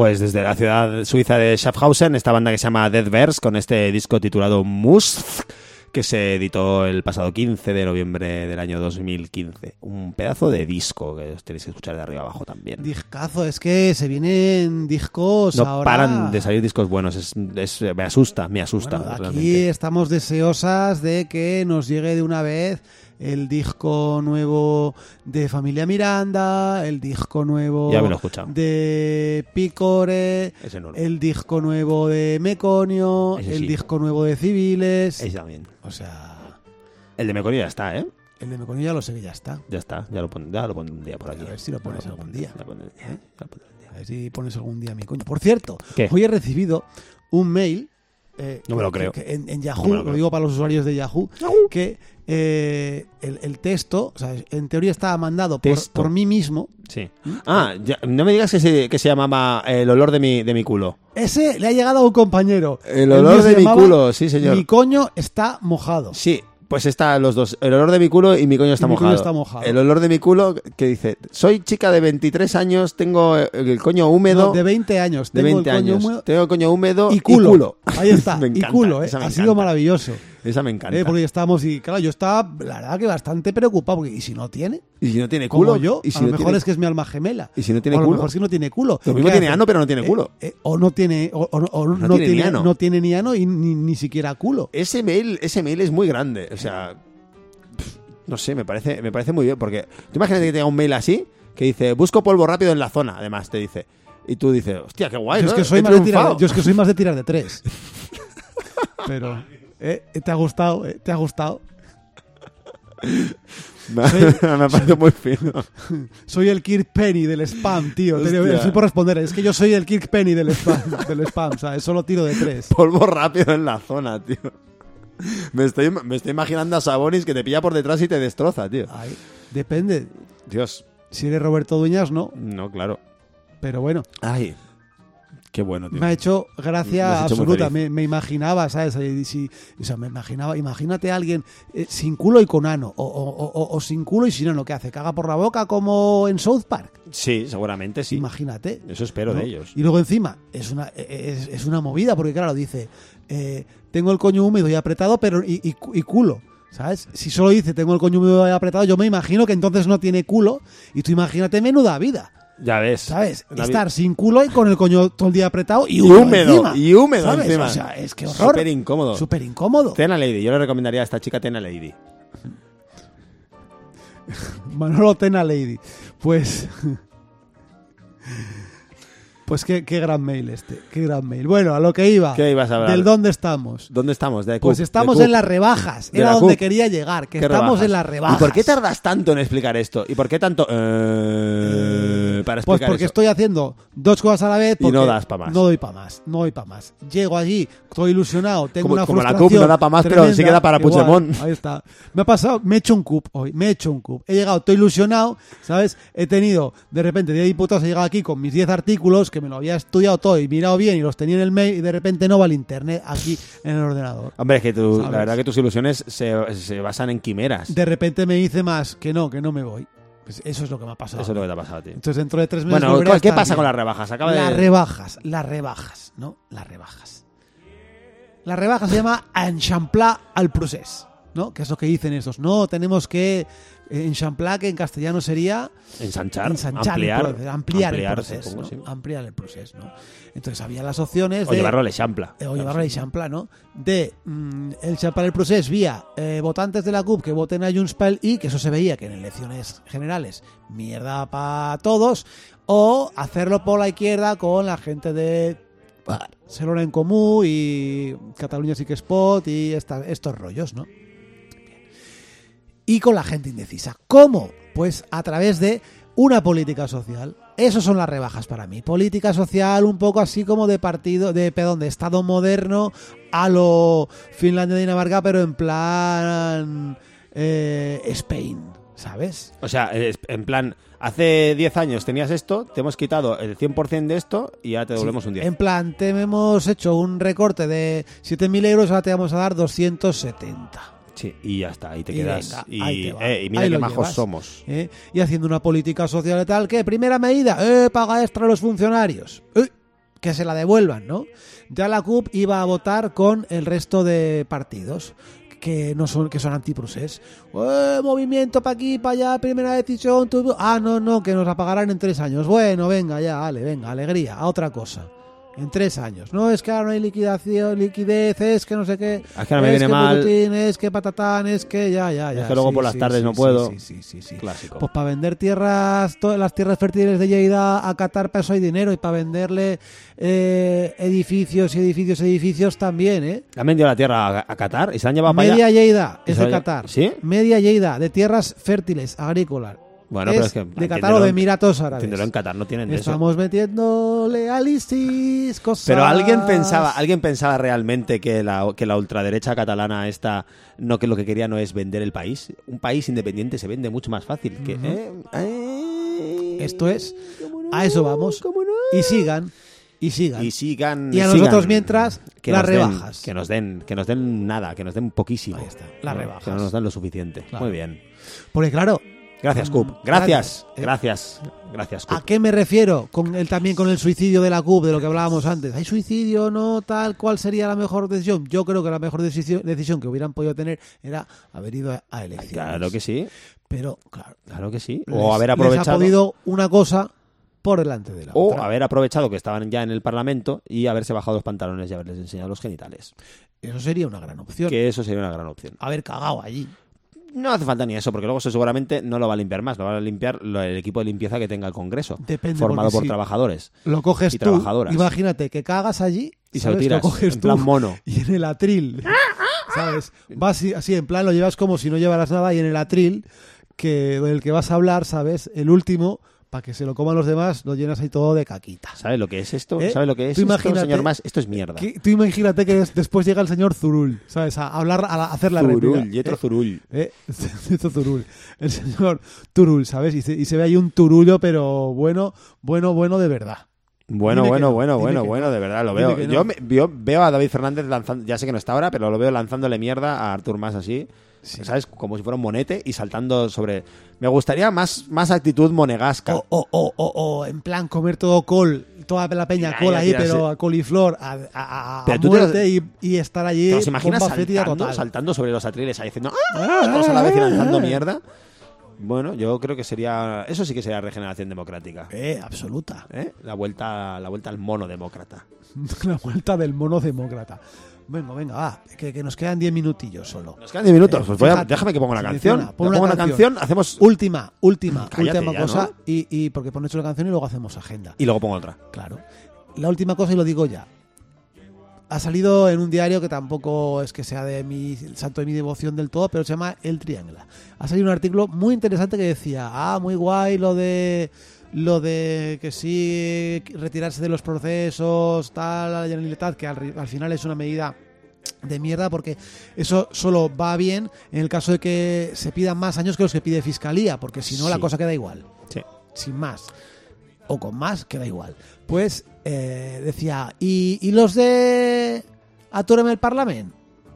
Pues desde la ciudad suiza de Schaffhausen, esta banda que se llama Deadverse, con este disco titulado Musk, que se editó el pasado 15 de noviembre del año 2015. Un pedazo de disco que os tenéis que escuchar de arriba abajo también. Discazo, es que se vienen discos No ahora. paran de salir discos buenos, me asusta. Bueno, aquí realmente. estamos deseosas de que nos llegue de una vez el disco nuevo de Familia Miranda, el disco nuevo Ya me lo he escuchado. de Picore, Ese no. el disco nuevo de Meconio, Ese el sí. disco nuevo de Civiles. Ese también. O sea, El de Meconio ya está, ¿eh? el de Meconio ya lo sé que ya está. Ya está, ya lo pondré un día por aquí. A ver si lo pones algún día. Ya lo pondré un día. A ver si pones algún día mi coño. Por cierto, ¿Qué? hoy he recibido un mail. No me lo creo. que en Yahoo, No me lo creo. lo digo para los usuarios de Yahoo, que el texto, o sea, en teoría estaba mandado por mí mismo. Sí. Ah, no me digas que se llamaba El olor de mi culo. Ese le ha llegado a un compañero. El mío olor se de mi llamaba culo, sí, señor. Mi coño está mojado. Sí, pues está los dos. El olor de mi culo y mi coño está Y mi mojado. coño está mojado. El olor de mi culo que dice, soy chica de 23 años, tengo el coño húmedo. No, de 20 años. de Tengo 20 el coño años. húmedo Tengo el coño húmedo y culo. Ahí está. Me y encanta, culo, esa me ha encanta. sido maravilloso. Esa me encanta. Porque estábamos, y claro, yo estaba, la verdad, que bastante preocupado. Porque, ¿y si no tiene? Y si no tiene culo. Como yo, ¿Y si a lo no mejor tiene- es que es mi alma gemela. ¿Y si no tiene O a lo culo? mejor es que no tiene culo. Lo mismo ¿Qué tiene hace? ano, pero no tiene culo. O no tiene, o no tiene ni ano. no tiene ni ano y ni siquiera culo. Ese mail es muy grande. O sea, no sé, me parece muy bien. Porque tú imagínate que tenga un mail así, que dice, busco polvo rápido en la zona, además, te dice. Y tú dices, hostia, qué guay, Yo ¿no? es que soy He más de triunfado. tirar, yo es que soy más de tirar de 3. Pero, ¿te ha gustado? ¿Te ha gustado? Me parece muy fino. Soy el Kirk Penny del spam, tío. Hostia. Soy por responder. Es que yo soy el Kirk Penny del spam, ¿sabes? Solo tiro de 3. Polvo rápido en la zona, tío. Me estoy imaginando a Sabonis que te pilla por detrás y te destroza, tío. Ay, depende. Dios. Si eres Roberto Dueñas, no. No, claro. Pero bueno. Ay. Qué bueno, tío. Me ha hecho Me gracia has hecho muy absoluta. feliz. Me imaginaba, ¿sabes? O sea, me imaginaba, imagínate a alguien sin culo y con ano, o sin culo y sin ano, ¿qué hace? ¿Caga por la boca como en South Park? Sí, seguramente sí. Imagínate. Eso espero ¿no? de ellos. Y luego encima, es una movida, porque claro, dice, tengo el coño húmedo y apretado, pero y culo. ¿Sabes? Si solo dice tengo el coño húmedo y apretado, yo me imagino que entonces no tiene culo. Y tú imagínate menuda vida. Ya ves. ¿Sabes? La Estar sin culo y con el coño todo el día apretado y húmedo, encima, y húmedo ¿sabes? encima. O sea, es que horror. Súper incómodo. Súper incómodo. Tena Lady. Yo le recomendaría a esta chica Tena Lady. Manolo Tena Lady. Pues... Pues qué gran mail este. Qué gran mail. Bueno, a lo que iba. ¿Qué ibas a hablar? ¿Del dónde estamos? ¿Dónde estamos? De Pues Coop, estamos de en Coop. las rebajas. De Era la donde Coop. quería llegar. Que ¿Qué estamos rebajas? en las rebajas. ¿Y por qué tardas tanto en explicar esto? ¿Y por qué tanto para explicar Pues porque eso? estoy haciendo dos cosas a la vez. Y Porque no das pa' más. No doy para más. No doy para más. Llego allí, estoy ilusionado, tengo Como- una como la frustración Coop no da pa' más, pero tremenda. sí que da para Igual, Puigdemont. Ahí está. Me ha pasado, me he hecho un cup hoy. Me he hecho un cup. He llegado, estoy ilusionado, ¿sabes? He tenido, de repente, 10 diputados, he llegado aquí con mis 10 artículos, que me lo había estudiado todo y mirado bien y los tenía en el mail, y de repente no va el internet aquí en el ordenador. Hombre, es que ¿Sabes? la verdad que tus ilusiones se basan en quimeras. De repente me dice más que no me voy. Pues eso es lo que me ha pasado. Eso es lo que te ha pasado a ti. Entonces dentro de 3 meses Bueno, volveré a ¿qué estar pasa bien. con las rebajas? Acaba Las de... rebajas, ¿no? Las rebajas. La rebaja se llama enxamplar al procés, ¿no? Que es lo que dicen estos. No, tenemos que enxamplar, que en castellano sería Ensanchar, ensanchar ampliar, el proceso, ampliar el proceso, supongo, ¿no? sí. Ampliar el proceso, ¿no? Entonces había las opciones O de llevarlo al Eixample. o llevarlo a l'Eixample, ¿no? De enxamplar el proceso vía votantes de la CUP que voten a Junts pel y que eso se veía que en elecciones generales mierda para todos, o hacerlo por la izquierda con la gente de Barcelona en Comú y Cataluña sí que es pot y estos rollos, ¿no? Y con la gente indecisa. ¿Cómo? Pues a través de una política social. Esas son las rebajas para mí. Política social un poco así como de partido, de Estado moderno a lo Finlandia, Dinamarca, pero en plan Spain, ¿sabes? O sea, en plan, hace 10 años tenías esto, te hemos quitado el 100% de esto y ya te devolvemos Sí, un 10. En plan, te hemos hecho un recorte de 7.000 euros, ahora te vamos a dar 270. Sí, y ya está, y te Y quedas. venga, y, ahí te va. y mira Ahí qué lo majos llevas. somos. Y haciendo una política social y tal, que primera medida, paga extra a los funcionarios. que se la devuelvan, ¿no? Ya la CUP iba a votar con el resto de partidos que son antiprusés. Movimiento para aquí, para allá, primera decisión. No, que nos la pagarán en 3 años. Bueno, venga, ya, vale, venga, alegría, a otra cosa. En 3 años. No, es que ahora no hay liquidez, es que no sé qué. Es que ahora me viene que mal. Putin, es que patatán, es que ya. Es que luego por las tardes no puedo. Sí. Clásico. Pues para vender tierras, todas las tierras fértiles de Lleida a Qatar, para eso hay dinero. Y para venderle edificios también, ¿eh? ¿Han vendido la tierra a Qatar y se han llevado para Media allá? Lleida es ¿Eso de ya? Qatar. ¿Sí? Media Lleida, de tierras fértiles, agrícolas. Bueno, pero es que de Qatar o de Emiratos Árabes. Entiéndelo, en Qatar no tienen de eso. Estamos metiéndole al ISIS cosas. Pero alguien pensaba realmente que la ultraderecha catalana esta que lo que quería no es vender el país. Un país independiente se vende mucho más fácil que Esto es, a eso vamos. Y sigan. Y a nosotros mientras que las nos den, rebajas. que nos den nada, que nos den poquísimo. Ahí está, las rebajas. Que no nos dan lo suficiente. Claro. Muy bien. Porque claro, Gracias, CUP. Gracias, CUP. ¿a qué me refiero? También con el suicidio de la CUP, de lo que hablábamos antes. ¿Hay suicidio? No, tal. ¿Cuál sería la mejor decisión? Yo creo que la mejor decisión que hubieran podido tener era haber ido a elecciones. Claro que sí. Pero, claro que sí. O haber aprovechado. Les ha podido una cosa por delante de la otra. O haber aprovechado que estaban ya en el Parlamento y haberse bajado los pantalones y haberles enseñado los genitales. Eso sería una gran opción. Que eso sería una gran opción. Haber cagado allí. No hace falta ni eso, porque luego eso seguramente no lo va a limpiar más. Lo va a limpiar el equipo de limpieza que tenga el Congreso. Depende, formado por si trabajadores lo coges y tú, trabajadoras. Imagínate que cagas allí y se lo tiras, coges en plan tú, mono. Y en el atril, ¿sabes? Vas así, en plan, lo llevas como si no llevaras nada, y en el atril, del que vas a hablar, ¿sabes? El último, para que se lo coman los demás, lo llenas ahí todo de caquita. ¿Sabes lo que es esto? ¿Sabes lo que es tú esto, señor Mas? Esto es mierda. Tú imagínate que después llega el señor Zurul, ¿sabes? A hablar, a hacer la réplica. Yetro Zurul. Zurul. El señor Turul, ¿sabes? Y se ve ahí un turullo, pero bueno de verdad. Bueno, de verdad, lo veo. No. Yo veo a David Fernández lanzando, ya sé que no está ahora, pero lo veo lanzándole mierda a Artur Mas así, ¿sabes? Como si fuera un monete y saltando sobre... Me gustaría más actitud monegasca. O en plan comer todo toda la peña col ahí, pero a coliflor, a muerte y estar allí. ¿Te los imaginas saltando sobre los atriles ahí diciendo todos a la vez y lanzando mierda? Bueno, yo creo que eso sí que sería regeneración democrática. Absoluta. La vuelta al mono demócrata. La vuelta del mono demócrata. Venga, va, que nos quedan 10 minutillos solo. Nos quedan 10 minutos, pues déjame que ponga una canción. Pongo una canción, hacemos... Última ya, cosa, ¿no? y porque pones la canción y luego hacemos agenda. Y luego pongo otra. Claro. La última cosa, y lo digo ya. Ha salido en un diario que tampoco es que sea de mi santo de mi devoción del todo, pero se llama El Triángulo. Ha salido un artículo muy interesante que decía, muy guay lo de que sí retirarse de los procesos, tal, la Generalitat, que al final es una medida de mierda, porque eso solo va bien en el caso de que se pidan más años que los que pide Fiscalía, porque si no la cosa queda igual. Sí. Sin más. O con más, queda igual. Pues decía, ¿y los de Atúreme el Parlamento?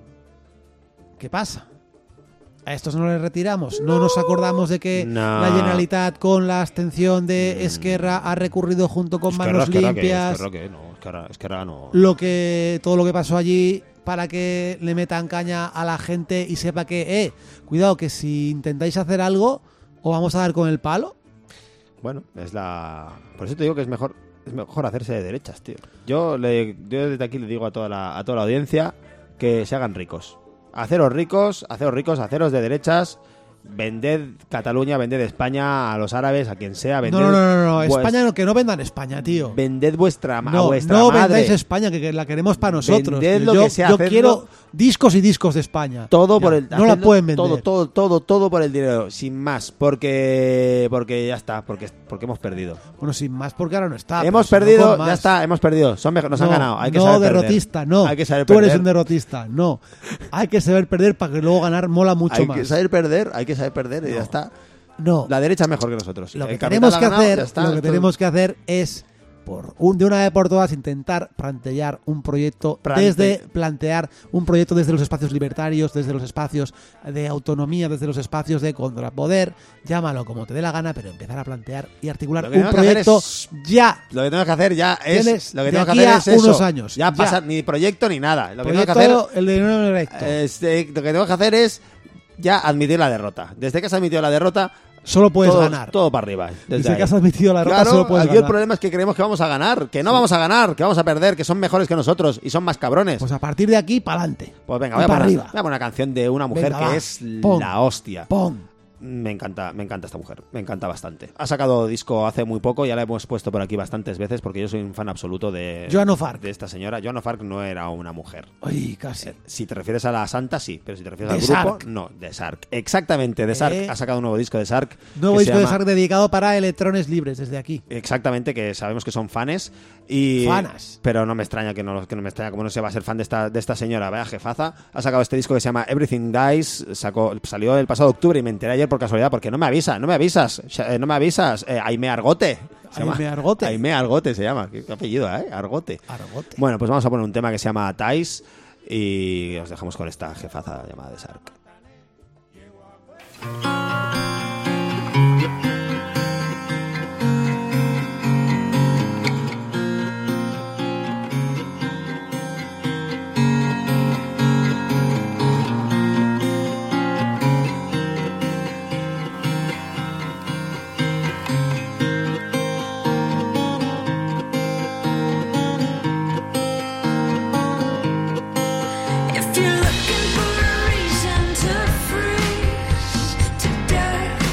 ¿Qué pasa? A estos no les retiramos. No nos acordamos de que la Generalitat, con la abstención de Esquerra, ha recurrido junto con Manos Limpias. Esquerra no. Todo lo que pasó allí, para que le metan caña a la gente y sepa que, cuidado, que si intentáis hacer algo, os vamos a dar con el palo. Bueno, por eso te digo que es mejor hacerse de derechas, tío. Yo desde aquí le digo a toda la audiencia que se hagan ricos. Haceros ricos, haceros de derechas. Vended Cataluña, vended España a los árabes, a quien sea. No. España, que no vendan España, tío. Vended vuestra madre. No vendáis España, que la queremos para nosotros. Vended lo que sea. Yo quiero discos y discos de España. Todo por el... No la pueden vender. Todo por el dinero, sin más. Porque ya está, porque hemos perdido. Bueno, sin más, porque ahora no está. Hemos perdido, ya está, hemos perdido. Nos han ganado. Hay que saber derrotista, perder. no. Hay que saber Tú perder. eres un derrotista, no. Hay que saber perder para que luego ganar mola mucho más. Hay que saber perder y ya está. No. La derecha es mejor que nosotros. Lo que tenemos que hacer es de una vez por todas intentar plantear un proyecto desde los espacios libertarios, desde los espacios de autonomía, desde los espacios de contrapoder, llámalo como te dé la gana, pero empezar a plantear y articular un proyecto ya. Lo que tenemos que hacer ya es lo que tenemos que aquí hacer es a eso. unos años. Ya pasa ni proyecto ni nada. Lo que tenemos que hacer el de no electo. lo que tenemos que hacer es ya admitir la derrota. Desde que has admitido la derrota, solo puedes ganar. Todo para arriba. Desde que has admitido la derrota, claro, solo puedes aquí ganar. el problema es que creemos que vamos a ganar, que no vamos a ganar, que vamos a perder, que son mejores que nosotros y son más cabrones. Pues a partir de aquí, para adelante. Pues venga, para arriba. Voy a poner una canción de una mujer que es la hostia. Me encanta esta mujer, me encanta bastante. Ha sacado disco hace muy poco, ya la hemos puesto por aquí bastantes veces porque yo soy un fan absoluto de Joan of Arc. De esta señora. Joan of Arc no era una mujer. Ay, casi. Si te refieres a la santa, sí, pero si te refieres de al grupo, Sark. no, de Sark. Exactamente, de Sark. Ha sacado un nuevo disco de Sark. Nuevo disco de Sark dedicado para electrones libres desde aquí. Exactamente, que sabemos que son fanes. Fanas. Pero no me extraña que no me extraña como no se va a ser fan de esta señora, vaya jefaza. Ha sacado este disco que se llama Everything Dies, salió el pasado octubre y me enteré ayer por casualidad porque no me avisas. Aime Argote. Aime Argote se llama. Qué apellido, Argote. Bueno, pues vamos a poner un tema que se llama Ties y os dejamos con esta jefaza llamada de Sark. If you're looking for a reason to freeze,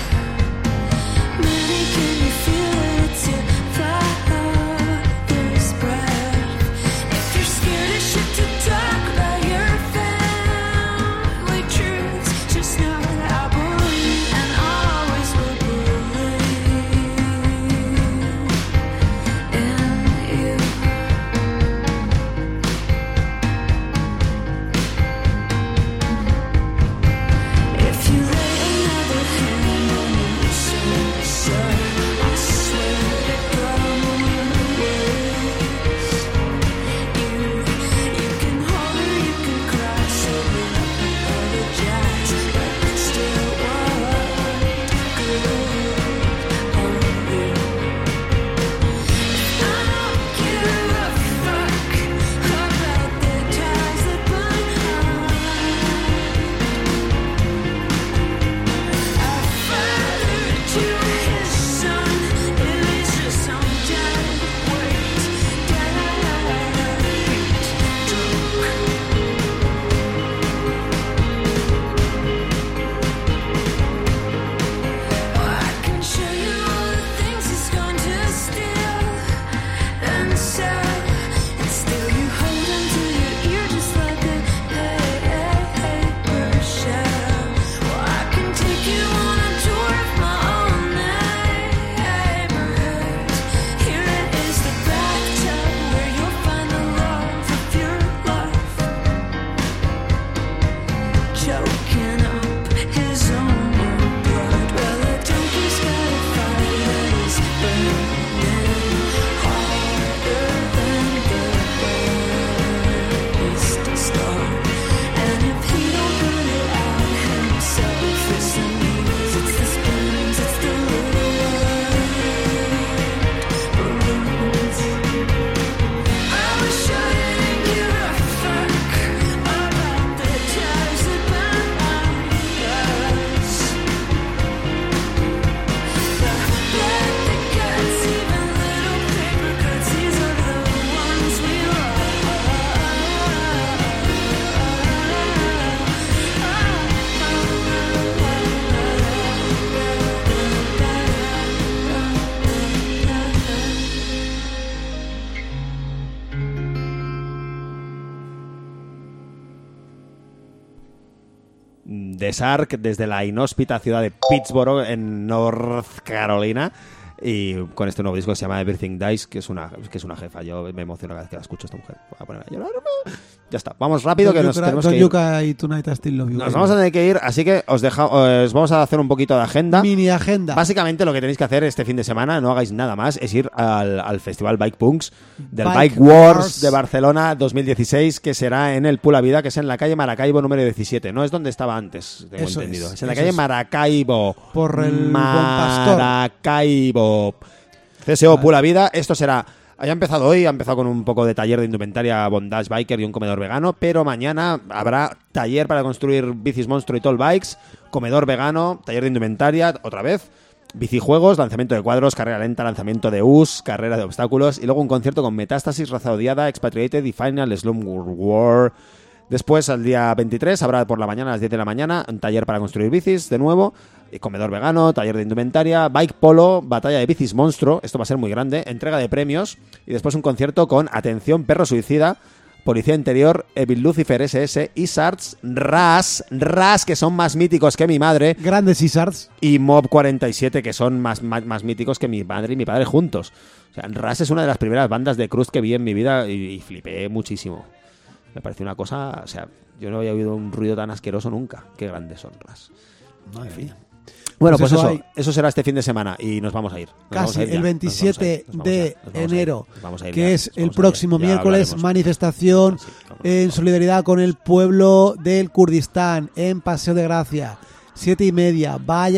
de Sark desde la inhóspita ciudad de Pittsburgh en North Carolina, y con este nuevo disco que se llama Everything Dies, que es una jefa. Yo me emociono cada vez que la escucho, esta mujer. Voy a poner a llorar. Ya está, vamos rápido que nos tenemos que ir. Y Tonight I Still Love You. Nos vamos a tener que ir, así que os vamos a hacer un poquito de agenda. Mini agenda. Básicamente lo que tenéis que hacer este fin de semana, no hagáis nada más, es ir al Festival Bike Punks del Bike Wars de Barcelona 2016, que será en el Pula Vida, que es en la calle Maracaibo número 17. No es donde estaba antes, tengo Eso entendido. es, Es en la eso calle es. Maracaibo. Por el Buen Pastor. Maracaibo. CSO Pula Vida. Esto será... Ha empezado hoy, ha empezado con un poco de taller de indumentaria Bondage Biker y un comedor vegano, pero mañana habrá taller para construir bicis monstruo y tall bikes, comedor vegano, taller de indumentaria, otra vez, bicijuegos, lanzamiento de cuadros, carrera lenta, lanzamiento de US, carrera de obstáculos y luego un concierto con Metástasis, Raza Odiada, Expatriated y Final Slum War. Después, al día 23, habrá por la mañana a las 10 de la mañana un taller para construir bicis, de nuevo, comedor vegano, taller de indumentaria, bike polo, batalla de bicis monstruo, esto va a ser muy grande, entrega de premios y después un concierto con Atención Perro Suicida, Policía Interior, Evil Lucifer SS, Isards, Ras, que son más míticos que mi madre, Grandes Isards. y Mob 47, que son más míticos que mi madre y mi padre juntos. O sea, Ras es una de las primeras bandas de crust que vi en mi vida y flipé muchísimo. Me pareció una cosa, o sea, yo no había oído un ruido tan asqueroso nunca. Qué grandes son Ras. Madre mía. Bueno, Pues pues eso eso será este fin de semana y nos vamos a ir. Casi el 27 de enero, que es el próximo próximo miércoles, manifestación en solidaridad con el pueblo del Kurdistán en Paseo de Gracia, 7:30.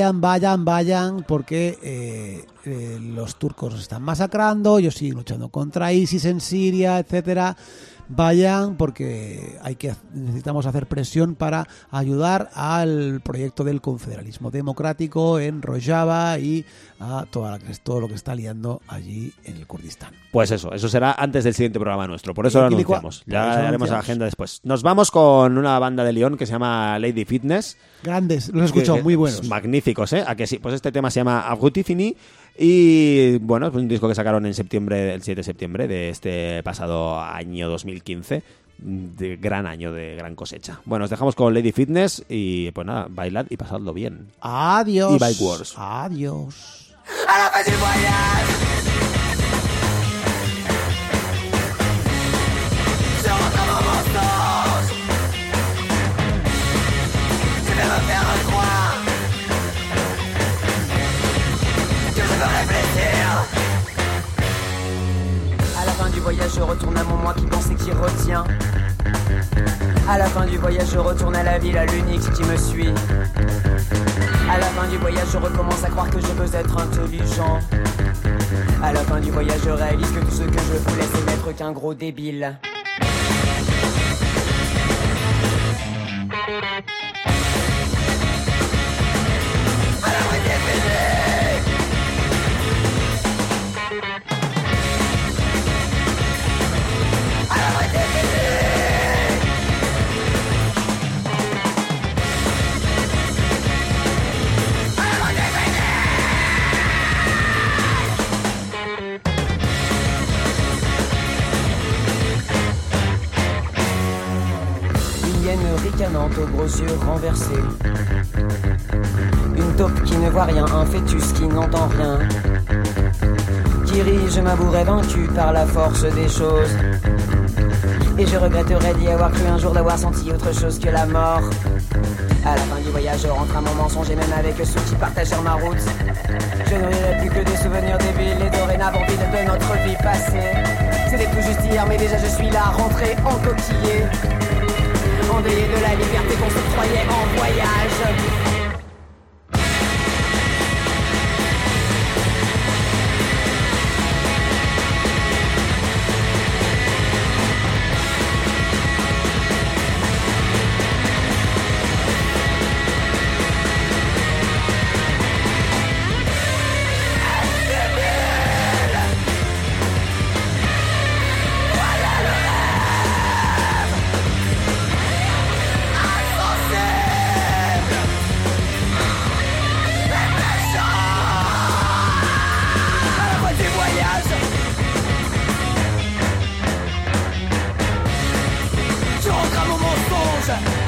Vayan, porque los turcos nos están masacrando, ellos siguen luchando contra ISIS en Siria, etcétera. Vayan porque necesitamos hacer presión para ayudar al proyecto del confederalismo democrático en Rojava y a todo lo que está liando allí en el Kurdistán. Pues eso será antes del siguiente programa nuestro, por eso lo anunciamos. Por Ya eso haremos anunciamos. la agenda después. Nos vamos con una banda de Lyon que se llama Lady Fitness. Grandes, los he escuchado, muy buenos. Magníficos, ¿eh? ¿A que sí? Pues este tema se llama Abrutifini y, bueno, es un disco que sacaron el 7 de septiembre de este pasado año 2015. De gran año, de gran cosecha. Bueno, os dejamos con Lady Fitness y, pues nada, bailad y pasadlo bien. Adiós. Y Bike Wars. Adiós. À la fin du voyage, je rentre dans mon sens. Je vais me faire croire que je veux réfléchir. À la fin du voyage, je retourne à mon moi qui pense et qui retient. À la fin du voyage, je retourne à la ville, à l'unique qui me suit. À la fin du voyage, je recommence à croire que je veux être intelligent. À la fin du voyage, je réalise que tout ce que je voulais, c'est n'être qu'un gros débile. À la moitié physique. À la moitié physique. Une hyène ricanante aux gros yeux renversés. Une taupe qui ne voit rien, un fœtus qui n'entend rien. Qui rit, je m'avouerai vaincu par la force des choses. Et je regretterais d'y avoir cru un jour, d'avoir senti autre chose que la mort. À la fin du voyage, je rentre à mon mensonge et même avec ceux qui partagèrent ma route. Je n'aurai plus que des souvenirs débiles et dorénavant vides de notre vie passée. C'était tout juste hier, mais déjà je suis là, rentré en coquillé. Endeuillé de la liberté qu'on s'octroyait en voyage. Je rentre à mon mensonge.